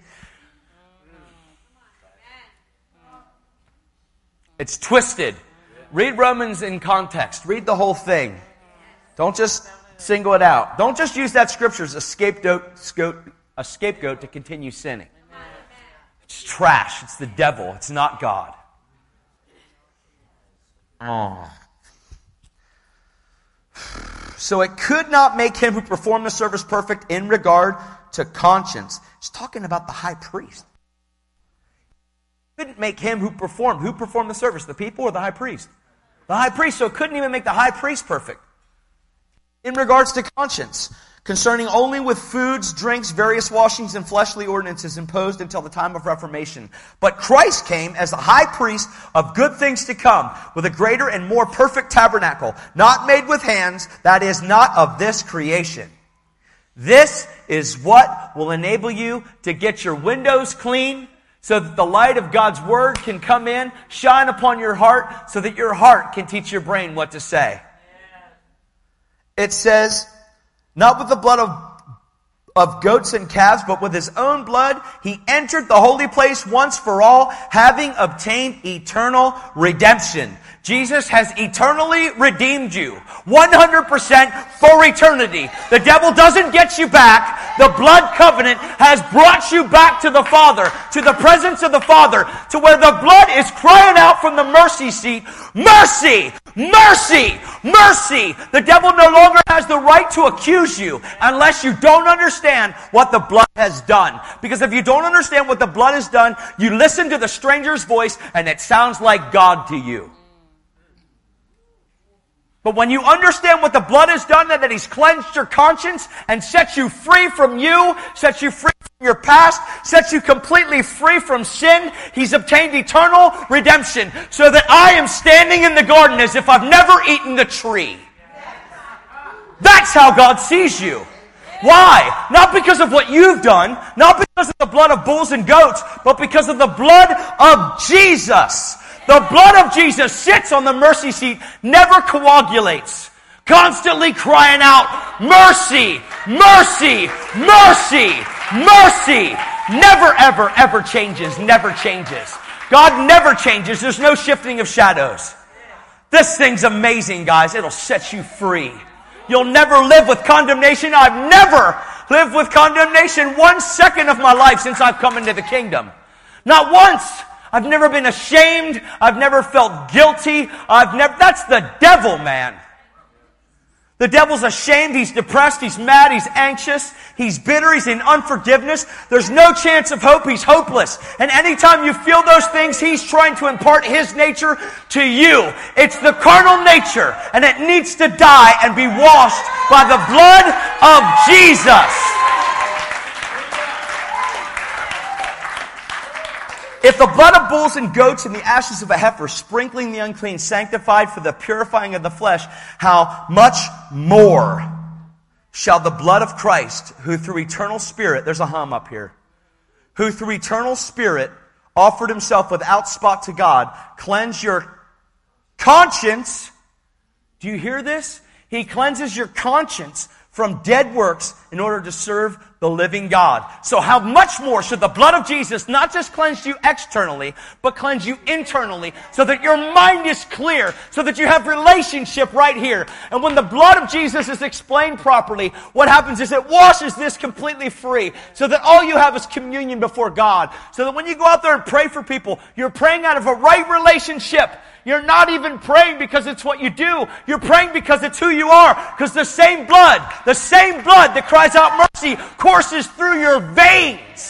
It's twisted. Read Romans in context. Read the whole thing. Don't just single it out. Don't just use that scripture as a scapegoat, a scapegoat to continue sinning. It's trash. It's the devil. It's not God. Oh. So it could not make him who performed the service perfect in regard to conscience. It's talking about the high priest. It couldn't make him who performed. Who performed the service? The people or the high priest? The high priest. So it couldn't even make the high priest perfect. In regards to conscience, concerning only with foods, drinks, various washings, and fleshly ordinances imposed until the time of Reformation. But Christ came as the high priest of good things to come, with a greater and more perfect tabernacle, not made with hands, that is, not of this creation. This is what will enable you to get your windows clean, so that the light of God's Word can come in, shine upon your heart, so that your heart can teach your brain what to say. It says, not with the blood of, of goats and calves, but with his own blood, he entered the holy place once for all, having obtained eternal redemption. Jesus has eternally redeemed you. one hundred percent for eternity. The devil doesn't get you back. The blood covenant has brought you back to the Father, to the presence of the Father, to where the blood is crying out from the mercy seat, mercy, mercy, mercy. The devil no longer has the right to accuse you unless you don't understand what the blood has done. Because if you don't understand what the blood has done, you listen to the stranger's voice and it sounds like God to you. But when you understand what the blood has done, that He's cleansed your conscience and set you free from you, set you free from your past, set you completely free from sin, He's obtained eternal redemption so that I am standing in the garden as if I've never eaten the tree. That's how God sees you. Why? Not because of what you've done, not because of the blood of bulls and goats, but because of the blood of Jesus. The blood of Jesus sits on the mercy seat, never coagulates, constantly crying out, mercy, mercy, mercy, mercy. Never, ever, ever changes, never changes. God never changes. There's no shifting of shadows. This thing's amazing, guys. It'll set you free. You'll never live with condemnation. I've never lived with condemnation one second of my life since I've come into the kingdom. Not once. I've never been ashamed. I've never felt guilty. I've never, that's the devil, man. The devil's ashamed. He's depressed. He's mad. He's anxious. He's bitter. He's in unforgiveness. There's no chance of hope. He's hopeless. And anytime you feel those things, he's trying to impart his nature to you. It's the carnal nature, and it needs to die and be washed by the blood of Jesus. If the blood of bulls and goats and the ashes of a heifer, sprinkling the unclean, sanctified for the purifying of the flesh, how much more shall the blood of Christ, who through eternal Spirit, there's a hum up here, who through eternal Spirit offered Himself without spot to God, cleanse your conscience. Do you hear this? He cleanses your conscience from dead works in order to serve the living God. So how much more should the blood of Jesus not just cleanse you externally, but cleanse you internally so that your mind is clear, so that you have relationship right here. And when the blood of Jesus is explained properly, what happens is it washes this completely free so that all you have is communion before God. So that when you go out there and pray for people, you're praying out of a right relationship. You're not even praying because it's what you do. You're praying because it's who you are. Because the same blood, the same blood that cries out mercy courses through your veins.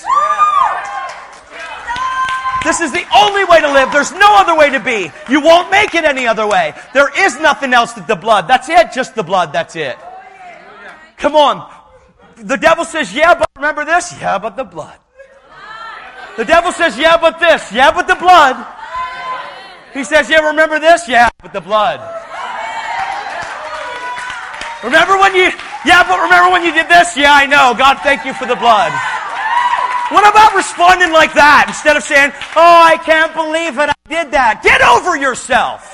This is the only way to live. There's no other way to be. You won't make it any other way. There is nothing else but the blood. That's it. Just the blood. That's it. Come on. The devil says, yeah, but remember this? Yeah, but the blood. The devil says, yeah, but this. Yeah, but the blood. He says, yeah, remember this? Yeah, but the blood. Remember when you, yeah, but remember when you did this? Yeah, I know. God, thank you for the blood. What about responding like that instead of saying, oh, I can't believe it, I did that. Get over yourself.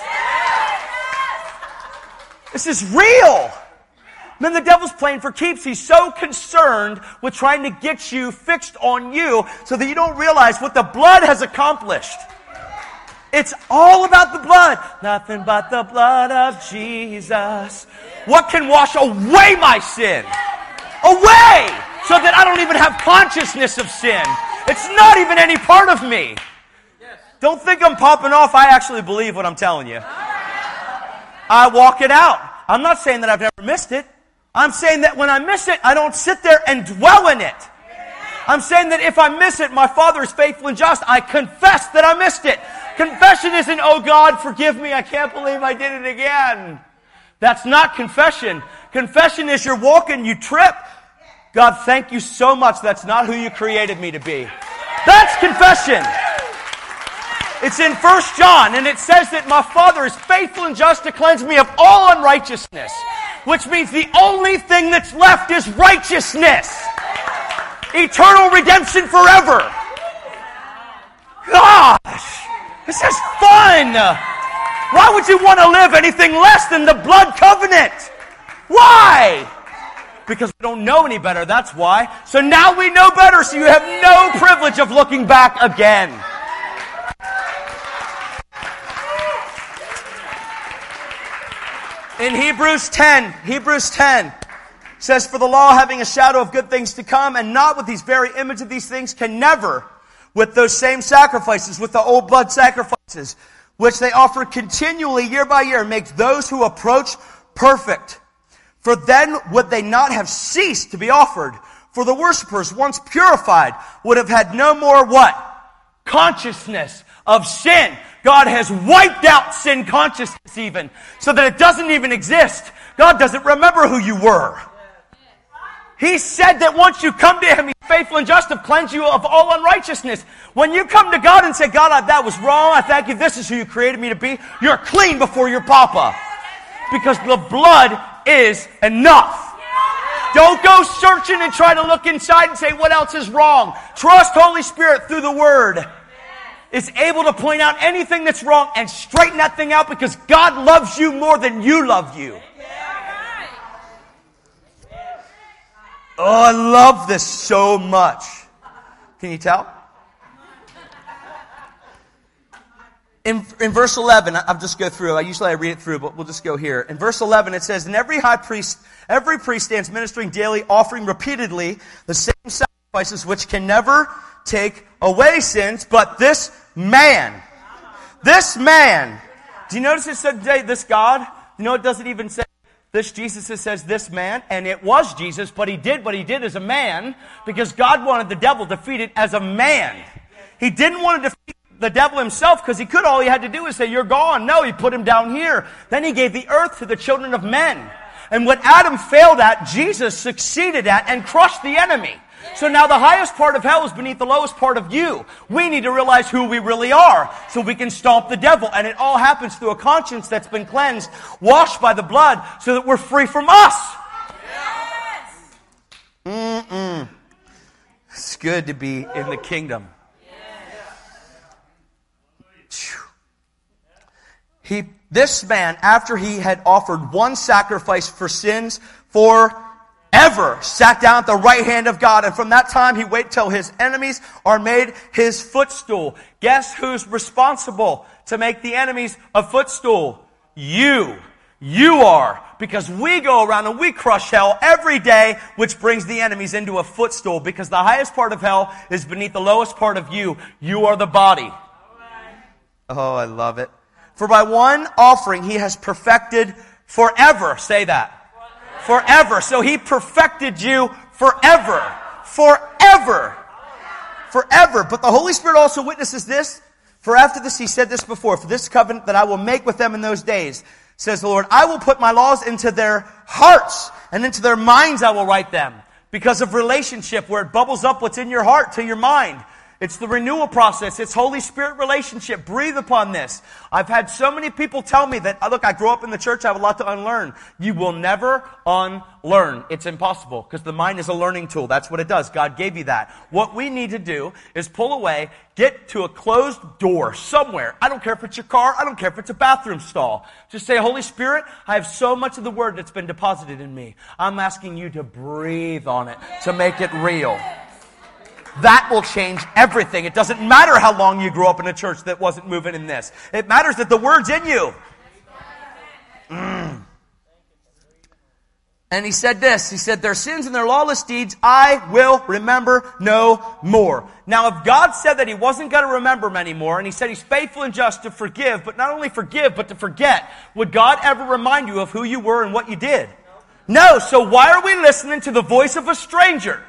This is real. Man, the devil's playing for keeps. He's so concerned with trying to get you fixed on you so that you don't realize what the blood has accomplished. It's all about the blood. Nothing but the blood of Jesus. What can wash away my sin? Away! So that I don't even have consciousness of sin. It's not even any part of me. Don't think I'm popping off. I actually believe what I'm telling you. I walk it out. I'm not saying that I've never missed it. I'm saying that when I miss it, I don't sit there and dwell in it. I'm saying that if I miss it, my Father is faithful and just. I confess that I missed it. Confession isn't, oh God, forgive me, I can't believe I did it again. That's not confession. Confession is you're walking, you trip. God, thank you so much. That's not who you created me to be. That's confession. It's in First John, and it says that my Father is faithful and just to cleanse me of all unrighteousness, which means the only thing that's left is righteousness. Eternal redemption forever. Gosh, this is fun. Why would you want to live anything less than the blood covenant? Why? Because we don't know any better, that's why. So now we know better, so you have no privilege of looking back again. In Hebrews ten, Hebrews ten says, for the law having a shadow of good things to come, and not with these very image of these things, can never, with those same sacrifices, with the old blood sacrifices, which they offer continually year by year, make those who approach perfect. For then would they not have ceased to be offered. For the worshipers, once purified, would have had no more what? Consciousness of sin. God has wiped out sin consciousness even, so that it doesn't even exist. God doesn't remember who you were. He said that once you come to Him, He's faithful and just to cleanse you of all unrighteousness. When you come to God and say, God, I, that was wrong, I thank you, this is who you created me to be, you're clean before your Papa. Because the blood is enough. Don't go searching and try to look inside and say, what else is wrong? Trust Holy Spirit through the Word is able to point out anything that's wrong and straighten that thing out, because God loves you more than you love you. Oh, I love this so much. Can you tell? In, in verse eleven, I'll just go through. I usually I read it through, but we'll just go here. In verse eleven, it says, and every high priest, every priest stands ministering daily, offering repeatedly the same sacrifices which can never take away sins, but this man, this man, do you notice it said today, this God? You know, it doesn't even say this Jesus. It says this man, and it was Jesus, but he did what he did as a man, because God wanted the devil defeated as a man. He didn't want to defeat the devil himself, because he could. All he had to do was say, you're gone. No, he put him down here. Then he gave the earth to the children of men. And what Adam failed at, Jesus succeeded at and crushed the enemy. So now the highest part of hell is beneath the lowest part of you. We need to realize who we really are so we can stomp the devil. And it all happens through a conscience that's been cleansed, washed by the blood, so that we're free from us. Mm-mm. It's good to be in the kingdom. He, this man, after he had offered one sacrifice for sins forever, sat down at the right hand of God. And from that time, he waited till his enemies are made his footstool. Guess who's responsible to make the enemies a footstool? You. You are. Because we go around and we crush hell every day, which brings the enemies into a footstool. Because the highest part of hell is beneath the lowest part of you. You are the body. Oh, I love it. For by one offering he has perfected forever. Say that. Forever. Forever. So he perfected you forever. Forever. Forever. But the Holy Spirit also witnesses this. For after this he said this before. For this covenant that I will make with them in those days, says the Lord, I will put my laws into their hearts, and into their minds I will write them. Because of relationship, where it bubbles up what's in your heart to your mind. It's the renewal process. It's Holy Spirit relationship. Breathe upon this. I've had so many people tell me that, look, I grew up in the church. I have a lot to unlearn. You will never unlearn. It's impossible, because the mind is a learning tool. That's what it does. God gave you that. What we need to do is pull away, get to a closed door somewhere. I don't care if it's your car. I don't care if it's a bathroom stall. Just say, Holy Spirit, I have so much of the Word that's been deposited in me. I'm asking you to breathe on it, to make it real. That will change everything. It doesn't matter how long you grew up in a church that wasn't moving in this. It matters that the Word's in you. Mm. And he said this, he said, their sins and their lawless deeds I will remember no more. Now, if God said that he wasn't going to remember them anymore, and he said he's faithful and just to forgive, but not only forgive, but to forget, would God ever remind you of who you were and what you did? No. So why are we listening to the voice of a stranger?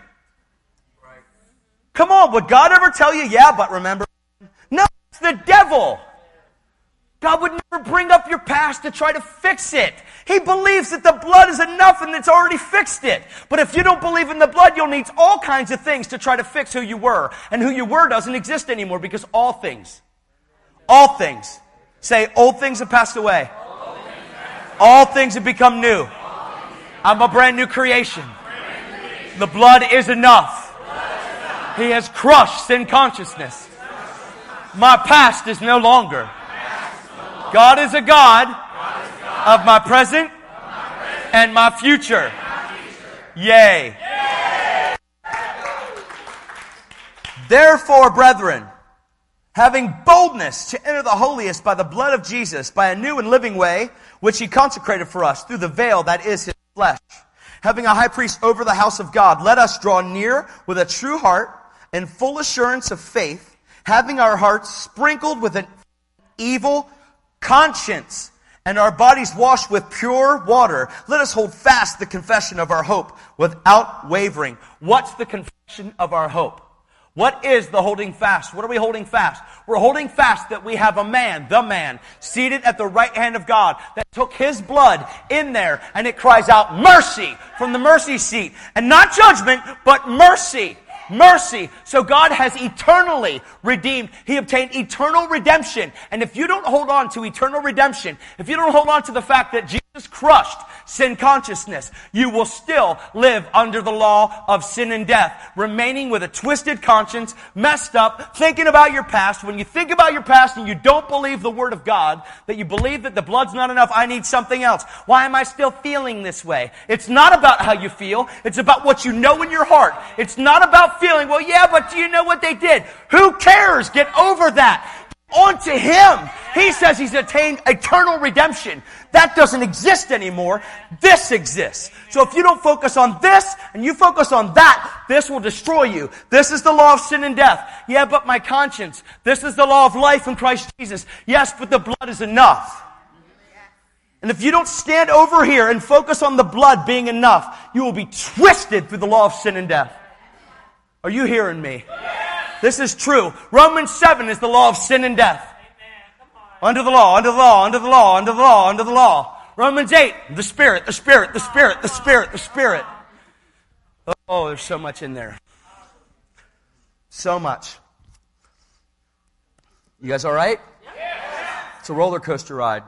Come on, would God ever tell you, yeah, but remember? No, it's the devil. God would never bring up your past to try to fix it. He believes that the blood is enough and it's already fixed it. But if you don't believe in the blood, you'll need all kinds of things to try to fix who you were. And who you were doesn't exist anymore because all things, all things, say, old things have passed away. All things have become new. I'm a brand new creation. The blood is enough. He has crushed sin consciousness. My past is no longer. God is a God of my present and my future. Yea. Therefore, brethren, having boldness to enter the holiest by the blood of Jesus, by a new and living way, which he consecrated for us through the veil that is his flesh, having a high priest over the house of God, let us draw near with a true heart and full assurance of faith, having our hearts sprinkled with an evil conscience, and our bodies washed with pure water. Let us hold fast the confession of our hope without wavering. What's the confession of our hope? What is the holding fast? What are we holding fast? We're holding fast that we have a man, the man, seated at the right hand of God that took his blood in there and it cries out mercy from the mercy seat. And not judgment, but mercy. Mercy. So God has eternally redeemed. He obtained eternal redemption. And if you don't hold on to eternal redemption, if you don't hold on to the fact that Jesus crushed sin consciousness, you will still live under the law of sin and death, remaining with a twisted conscience, messed up, thinking about your past. When you think about your past and you don't believe the Word of God, that you believe that the blood's not enough, I need something else. Why am I still feeling this way? It's not about how you feel. It's about what you know in your heart. It's not about feeling, well, yeah, but do you know what they did? Who cares? Get over that. On to him. He says he's attained eternal redemption. That doesn't exist anymore. This exists. So if you don't focus on this and you focus on that, this will destroy you. This is the law of sin and death. Yeah, but my conscience. This is the law of life in Christ Jesus. Yes, but the blood is enough. And if you don't stand over here and focus on the blood being enough, you will be twisted through the law of sin and death. Are you hearing me? This is true. Romans seven is the law of sin and death. Under the law, under the law, under the law, under the law, under the law. Romans eight, the Spirit, the Spirit, the Spirit, the Spirit, the Spirit. Oh, there's so much in there. So much. You guys all right? It's a roller coaster ride.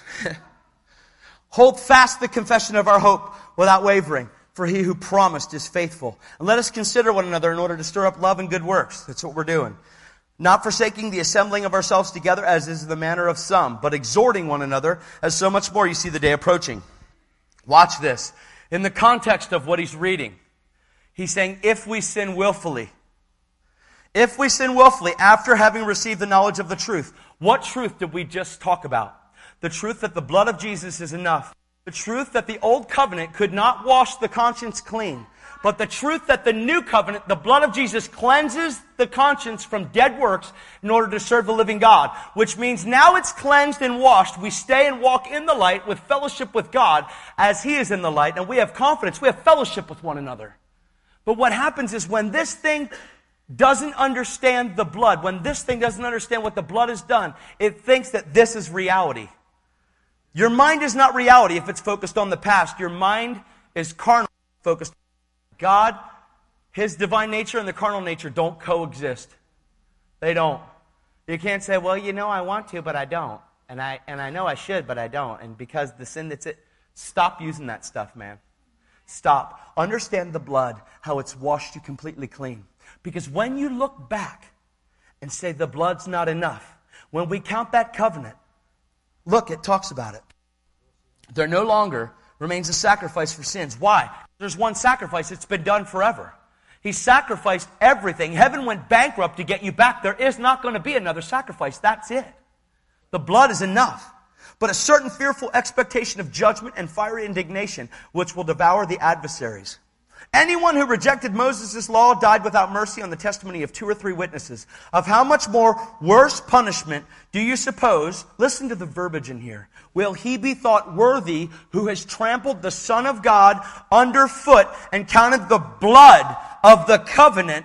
Hold fast the confession of our hope without wavering. For he who promised is faithful. And let us consider one another in order to stir up love and good works. That's what we're doing. Not forsaking the assembling of ourselves together, as is the manner of some, but exhorting one another, as so much more you see the day approaching. Watch this. In the context of what he's reading, he's saying, if we sin willfully, if we sin willfully after having received the knowledge of the truth, what truth did we just talk about? The truth that the blood of Jesus is enough. The truth that the old covenant could not wash the conscience clean. But the truth that the new covenant, the blood of Jesus, cleanses the conscience from dead works in order to serve the living God. Which means now it's cleansed and washed. We stay and walk in the light with fellowship with God as He is in the light. And we have confidence. We have fellowship with one another. But what happens is when this thing doesn't understand the blood, when this thing doesn't understand what the blood has done, it thinks that this is reality. Your mind is not reality if it's focused on the past. Your mind is carnal, focused on God. His divine nature and the carnal nature don't coexist. They don't. You can't say, well, you know, I want to, but I don't. And I and I know I should, but I don't. And because the sin that's it, stop using that stuff, man. Stop. Understand the blood, how it's washed you completely clean. Because when you look back and say the blood's not enough, when we count that covenant, look, it talks about it. There no longer remains a sacrifice for sins. Why? There's one sacrifice. It's been done forever. He sacrificed everything. Heaven went bankrupt to get you back. There is not going to be another sacrifice. That's it. The blood is enough. But a certain fearful expectation of judgment and fiery indignation, which will devour the adversaries. Anyone who rejected Moses' law died without mercy on the testimony of two or three witnesses. Of how much more worse punishment do you suppose, listen to the verbiage in here, will he be thought worthy who has trampled the Son of God underfoot and counted the blood of the covenant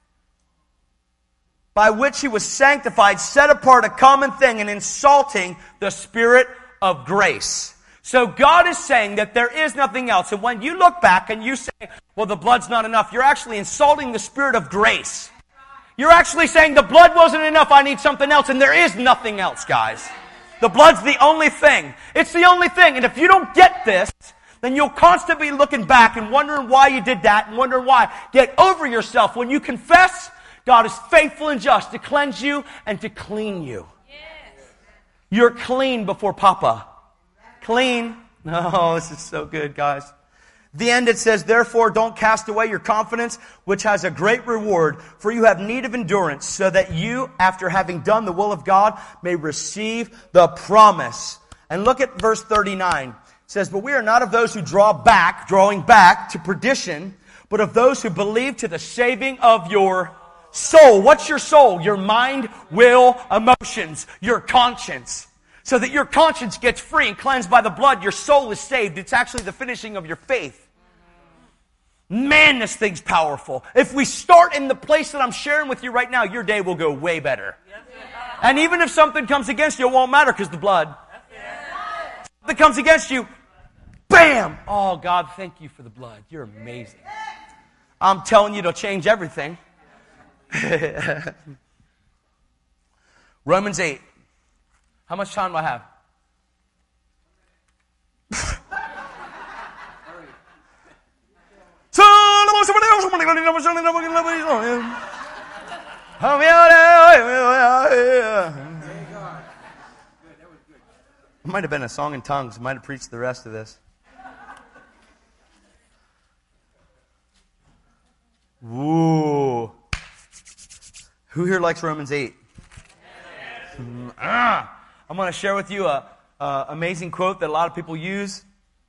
by which he was sanctified, set apart, a common thing, and insulting the Spirit of grace. So God is saying that there is nothing else. And when you look back and you say, well, the blood's not enough, you're actually insulting the Spirit of grace. You're actually saying the blood wasn't enough, I need something else. And there is nothing else, guys. The blood's the only thing. It's the only thing. And if you don't get this, then you'll constantly be looking back and wondering why you did that and wondering why. Get over yourself. When you confess, God is faithful and just to cleanse you and to clean you. Yes. You're clean before Papa. Clean. Oh, this is so good, guys. The end, it says, therefore don't cast away your confidence, which has a great reward, for you have need of endurance, so that you, after having done the will of God, may receive the promise. And look at verse thirty-nine. It says, but we are not of those who draw back, drawing back to perdition, but of those who believe to the saving of your soul. What's your soul? Your mind, will, emotions, your conscience. So that your conscience gets free and cleansed by the blood, your soul is saved. It's actually the finishing of your faith. Man, this thing's powerful. If we start in the place that I'm sharing with you right now, your day will go way better. And even if something comes against you, it won't matter because the blood. Something comes against you, bam! Oh, God, thank you for the blood. You're amazing. I'm telling you, it'll change everything. Romans eight. How much time do I have? It might have been a song in tongues. I might have preached the rest of this. Ooh. Who here likes Romans eight? Ah. I'm going to share with you a, a amazing quote that a lot of people use.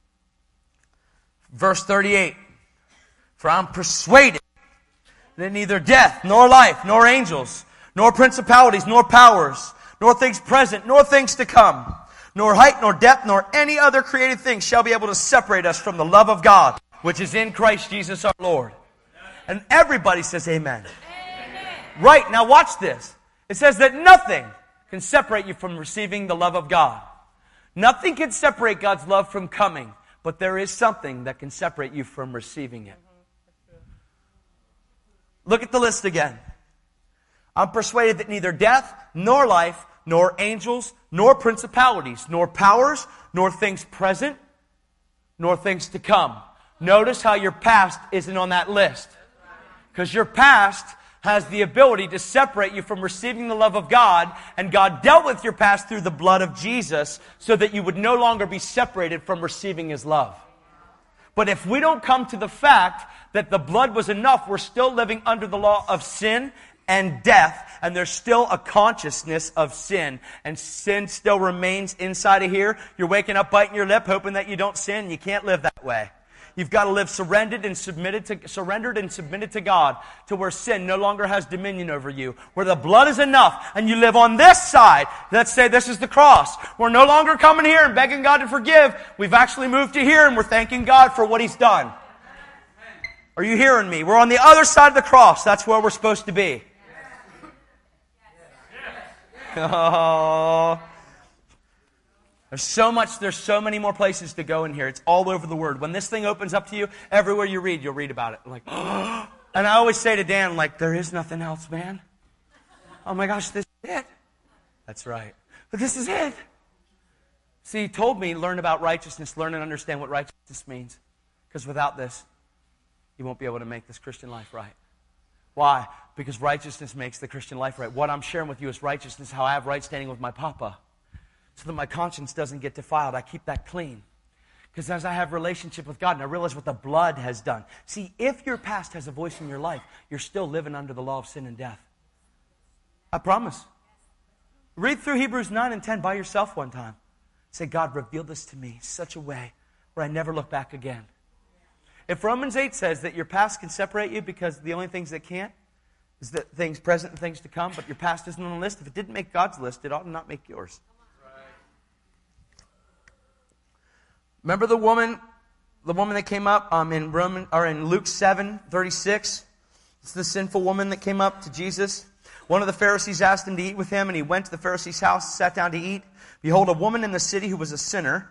Verse thirty-eight. For I'm persuaded that neither death, nor life, nor angels, nor principalities, nor powers, nor things present, nor things to come, nor height, nor depth, nor any other created thing shall be able to separate us from the love of God, which is in Christ Jesus our Lord. And everybody says amen. Amen. Right, now watch this. It says that nothing can separate you from receiving the love of God. Nothing can separate God's love from coming, but there is something that can separate you from receiving it. Look at the list again. I'm persuaded that neither death, nor life, nor angels, nor principalities, nor powers, nor things present, nor things to come. Notice how your past isn't on that list. Because your past has the ability to separate you from receiving the love of God, and God dealt with your past through the blood of Jesus so that you would no longer be separated from receiving His love. But if we don't come to the fact that the blood was enough, we're still living under the law of sin and death, and there's still a consciousness of sin, and sin still remains inside of here. You're waking up biting your lip hoping that you don't sin. You can't live that way. You've got to live surrendered and submitted to surrendered and submitted to God, to where sin no longer has dominion over you, where the blood is enough, and you live on this side. Let's say this is the cross. We're no longer coming here and begging God to forgive. We've actually moved to here, and we're thanking God for what He's done. Are you hearing me? We're on the other side of the cross. That's where we're supposed to be. Oh. There's so much, there's so many more places to go in here. It's all over the Word. When this thing opens up to you, everywhere you read, you'll read about it. Like, oh. And I always say to Dan, like, there is nothing else, man. Oh my gosh, this is it. That's right. But this is it. See, He told me, learn about righteousness, learn and understand what righteousness means. Because without this, you won't be able to make this Christian life right. Why? Because righteousness makes the Christian life right. What I'm sharing with you is righteousness, how I have right standing with my Papa. So that my conscience doesn't get defiled. I keep that clean. Because as I have relationship with God and I realize what the blood has done. See, if your past has a voice in your life, you're still living under the law of sin and death. I promise. Read through Hebrews nine and ten by yourself one time. Say, God, reveal this to me in such a way where I never look back again. If Romans eight says that your past can separate you because the only things that can't is the things present and things to come, but your past isn't on the list, if it didn't make God's list, it ought to not make yours. Remember the woman, the woman that came up um, in Roman or in Luke seven thirty-six? It's the sinful woman that came up to Jesus. One of the Pharisees asked him to eat with him, and he went to the Pharisee's house, sat down to eat. Behold, a woman in the city who was a sinner.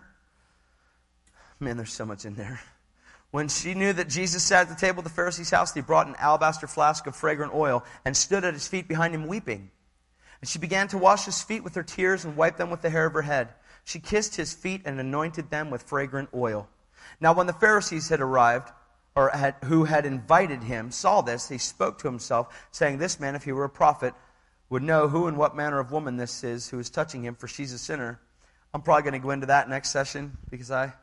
Man, there's so much in there. When she knew that Jesus sat at the table at the Pharisee's house, he brought an alabaster flask of fragrant oil and stood at his feet behind him weeping. And she began to wash his feet with her tears and wipe them with the hair of her head. She kissed his feet and anointed them with fragrant oil. Now when the Pharisees had arrived, or had, who had invited him, saw this, he spoke to himself, saying, this man, if he were a prophet, would know who and what manner of woman this is who is touching him, for she's a sinner. I'm probably going to go into that next session, because I,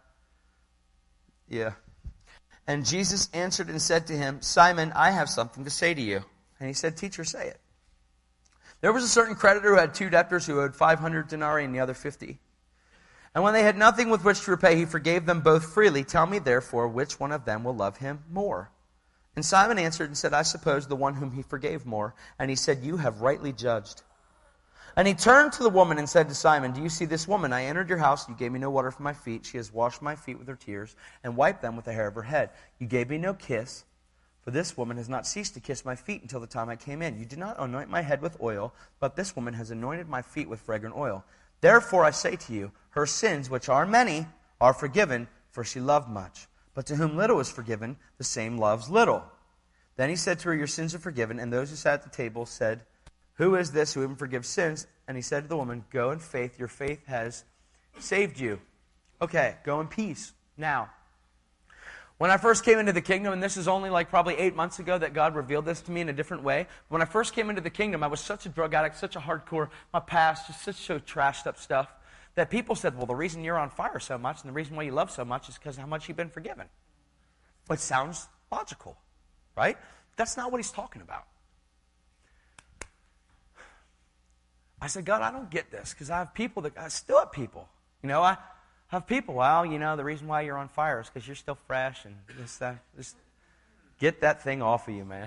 yeah. And Jesus answered and said to him, Simon, I have something to say to you. And he said, Teacher, say it. There was a certain creditor who had two debtors who owed five hundred denarii and the other fifty. And when they had nothing with which to repay, he forgave them both freely. Tell me, therefore, which one of them will love him more? And Simon answered and said, I suppose the one whom he forgave more. And he said, you have rightly judged. And he turned to the woman and said to Simon, do you see this woman? I entered your house. You gave me no water for my feet. She has washed my feet with her tears and wiped them with the hair of her head. You gave me no kiss. For this woman has not ceased to kiss my feet until the time I came in. You did not anoint my head with oil, but this woman has anointed my feet with fragrant oil. Therefore I say to you, her sins, which are many, are forgiven, for she loved much. But to whom little is forgiven, the same loves little. Then he said to her, your sins are forgiven. And those who sat at the table said, who is this who even forgives sins? And he said to the woman, go in faith, your faith has saved you. Okay, go in peace. Now, when I first came into the kingdom, and this is only like probably eight months ago that God revealed this to me in a different way. When I first came into the kingdom, I was such a drug addict, such a hardcore, my past, just such so trashed up stuff, that people said, well, the reason you're on fire so much and the reason why you love so much is because of how much you've been forgiven. Which sounds logical, right? That's not what he's talking about. I said, God, I don't get this, because I have people that, I still have people. You know, I have people, well, you know, the reason why you're on fire is because you're still fresh and this, that. Just get that thing off of you, man.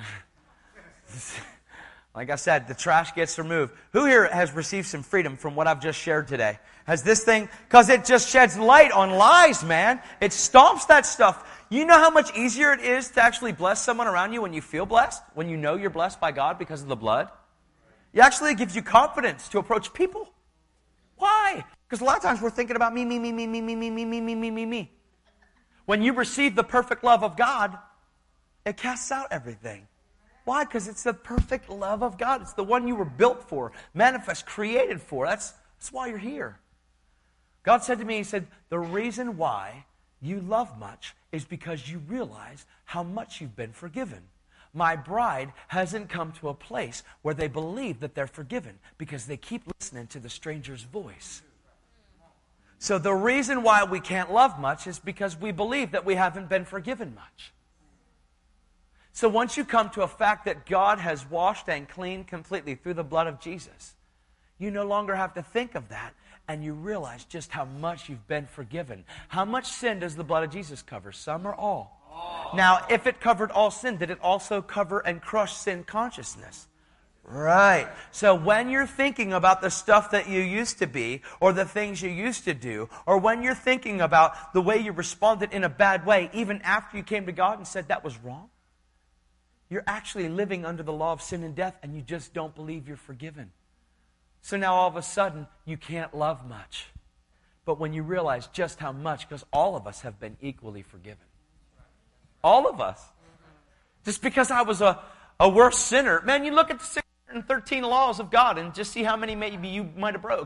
Like I said, the trash gets removed. Who here has received some freedom from what I've just shared today? Has this thing, because it just sheds light on lies, man. It stomps that stuff. You know how much easier it is to actually bless someone around you when you feel blessed? When you know you're blessed by God because of the blood? It actually gives you confidence to approach people. Why? Because a lot of times we're thinking about me, me, me, me, me, me, me, me, me, me, me, me, me. When you receive the perfect love of God, it casts out everything. Why? Because it's the perfect love of God. It's the one you were built for, manifest, created for. That's, that's why you're here. God said to me, he said, the reason why you love much is because you realize how much you've been forgiven. My bride hasn't come to a place where they believe that they're forgiven because they keep listening to the stranger's voice. So the reason why we can't love much is because we believe that we haven't been forgiven much. So once you come to a fact that God has washed and cleaned completely through the blood of Jesus, you no longer have to think of that, and you realize just how much you've been forgiven. How much sin does the blood of Jesus cover? Some or all? Now, if it covered all sin, did it also cover and crush sin consciousness? Right. So when you're thinking about the stuff that you used to be, or the things you used to do, or when you're thinking about the way you responded in a bad way, even after you came to God and said that was wrong, you're actually living under the law of sin and death, and you just don't believe you're forgiven. So now all of a sudden, you can't love much. But when you realize just how much, because all of us have been equally forgiven. All of us. Just because I was a, a worse sinner. Man, you look at the six hundred thirteen laws of God and just see how many maybe you might have broke.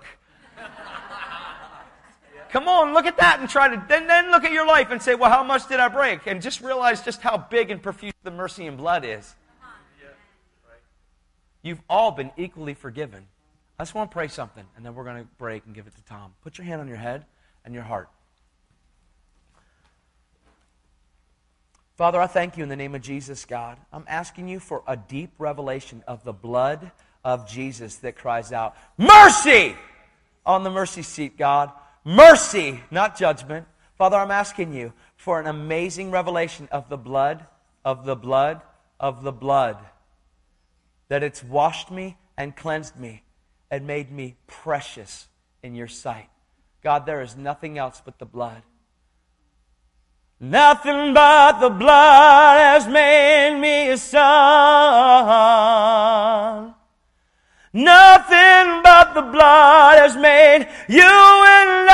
Come on, look at that and try to, then, then look at your life and say, well, how much did I break? And just realize just how big and profuse the mercy and blood is. You've all been equally forgiven. I just want to pray something, and then we're going to break and give it to Tom. Put your hand on your head and your heart. Father, I thank you in the name of Jesus, God. I'm asking you for a deep revelation of the blood of Jesus that cries out, mercy! On the mercy seat, God. Mercy, not judgment. Father, I'm asking you for an amazing revelation of the blood, of the blood, of the blood. That it's washed me and cleansed me and made me precious in your sight. God, there is nothing else but the blood. Nothing but the blood has made me a son. Nothing but the blood has made you and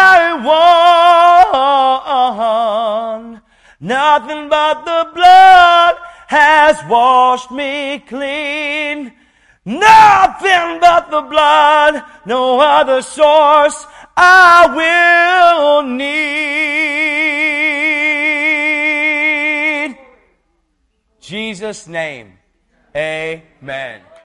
I one. Nothing but the blood has washed me clean. Nothing but the blood, no other source I will need. Jesus' name, amen.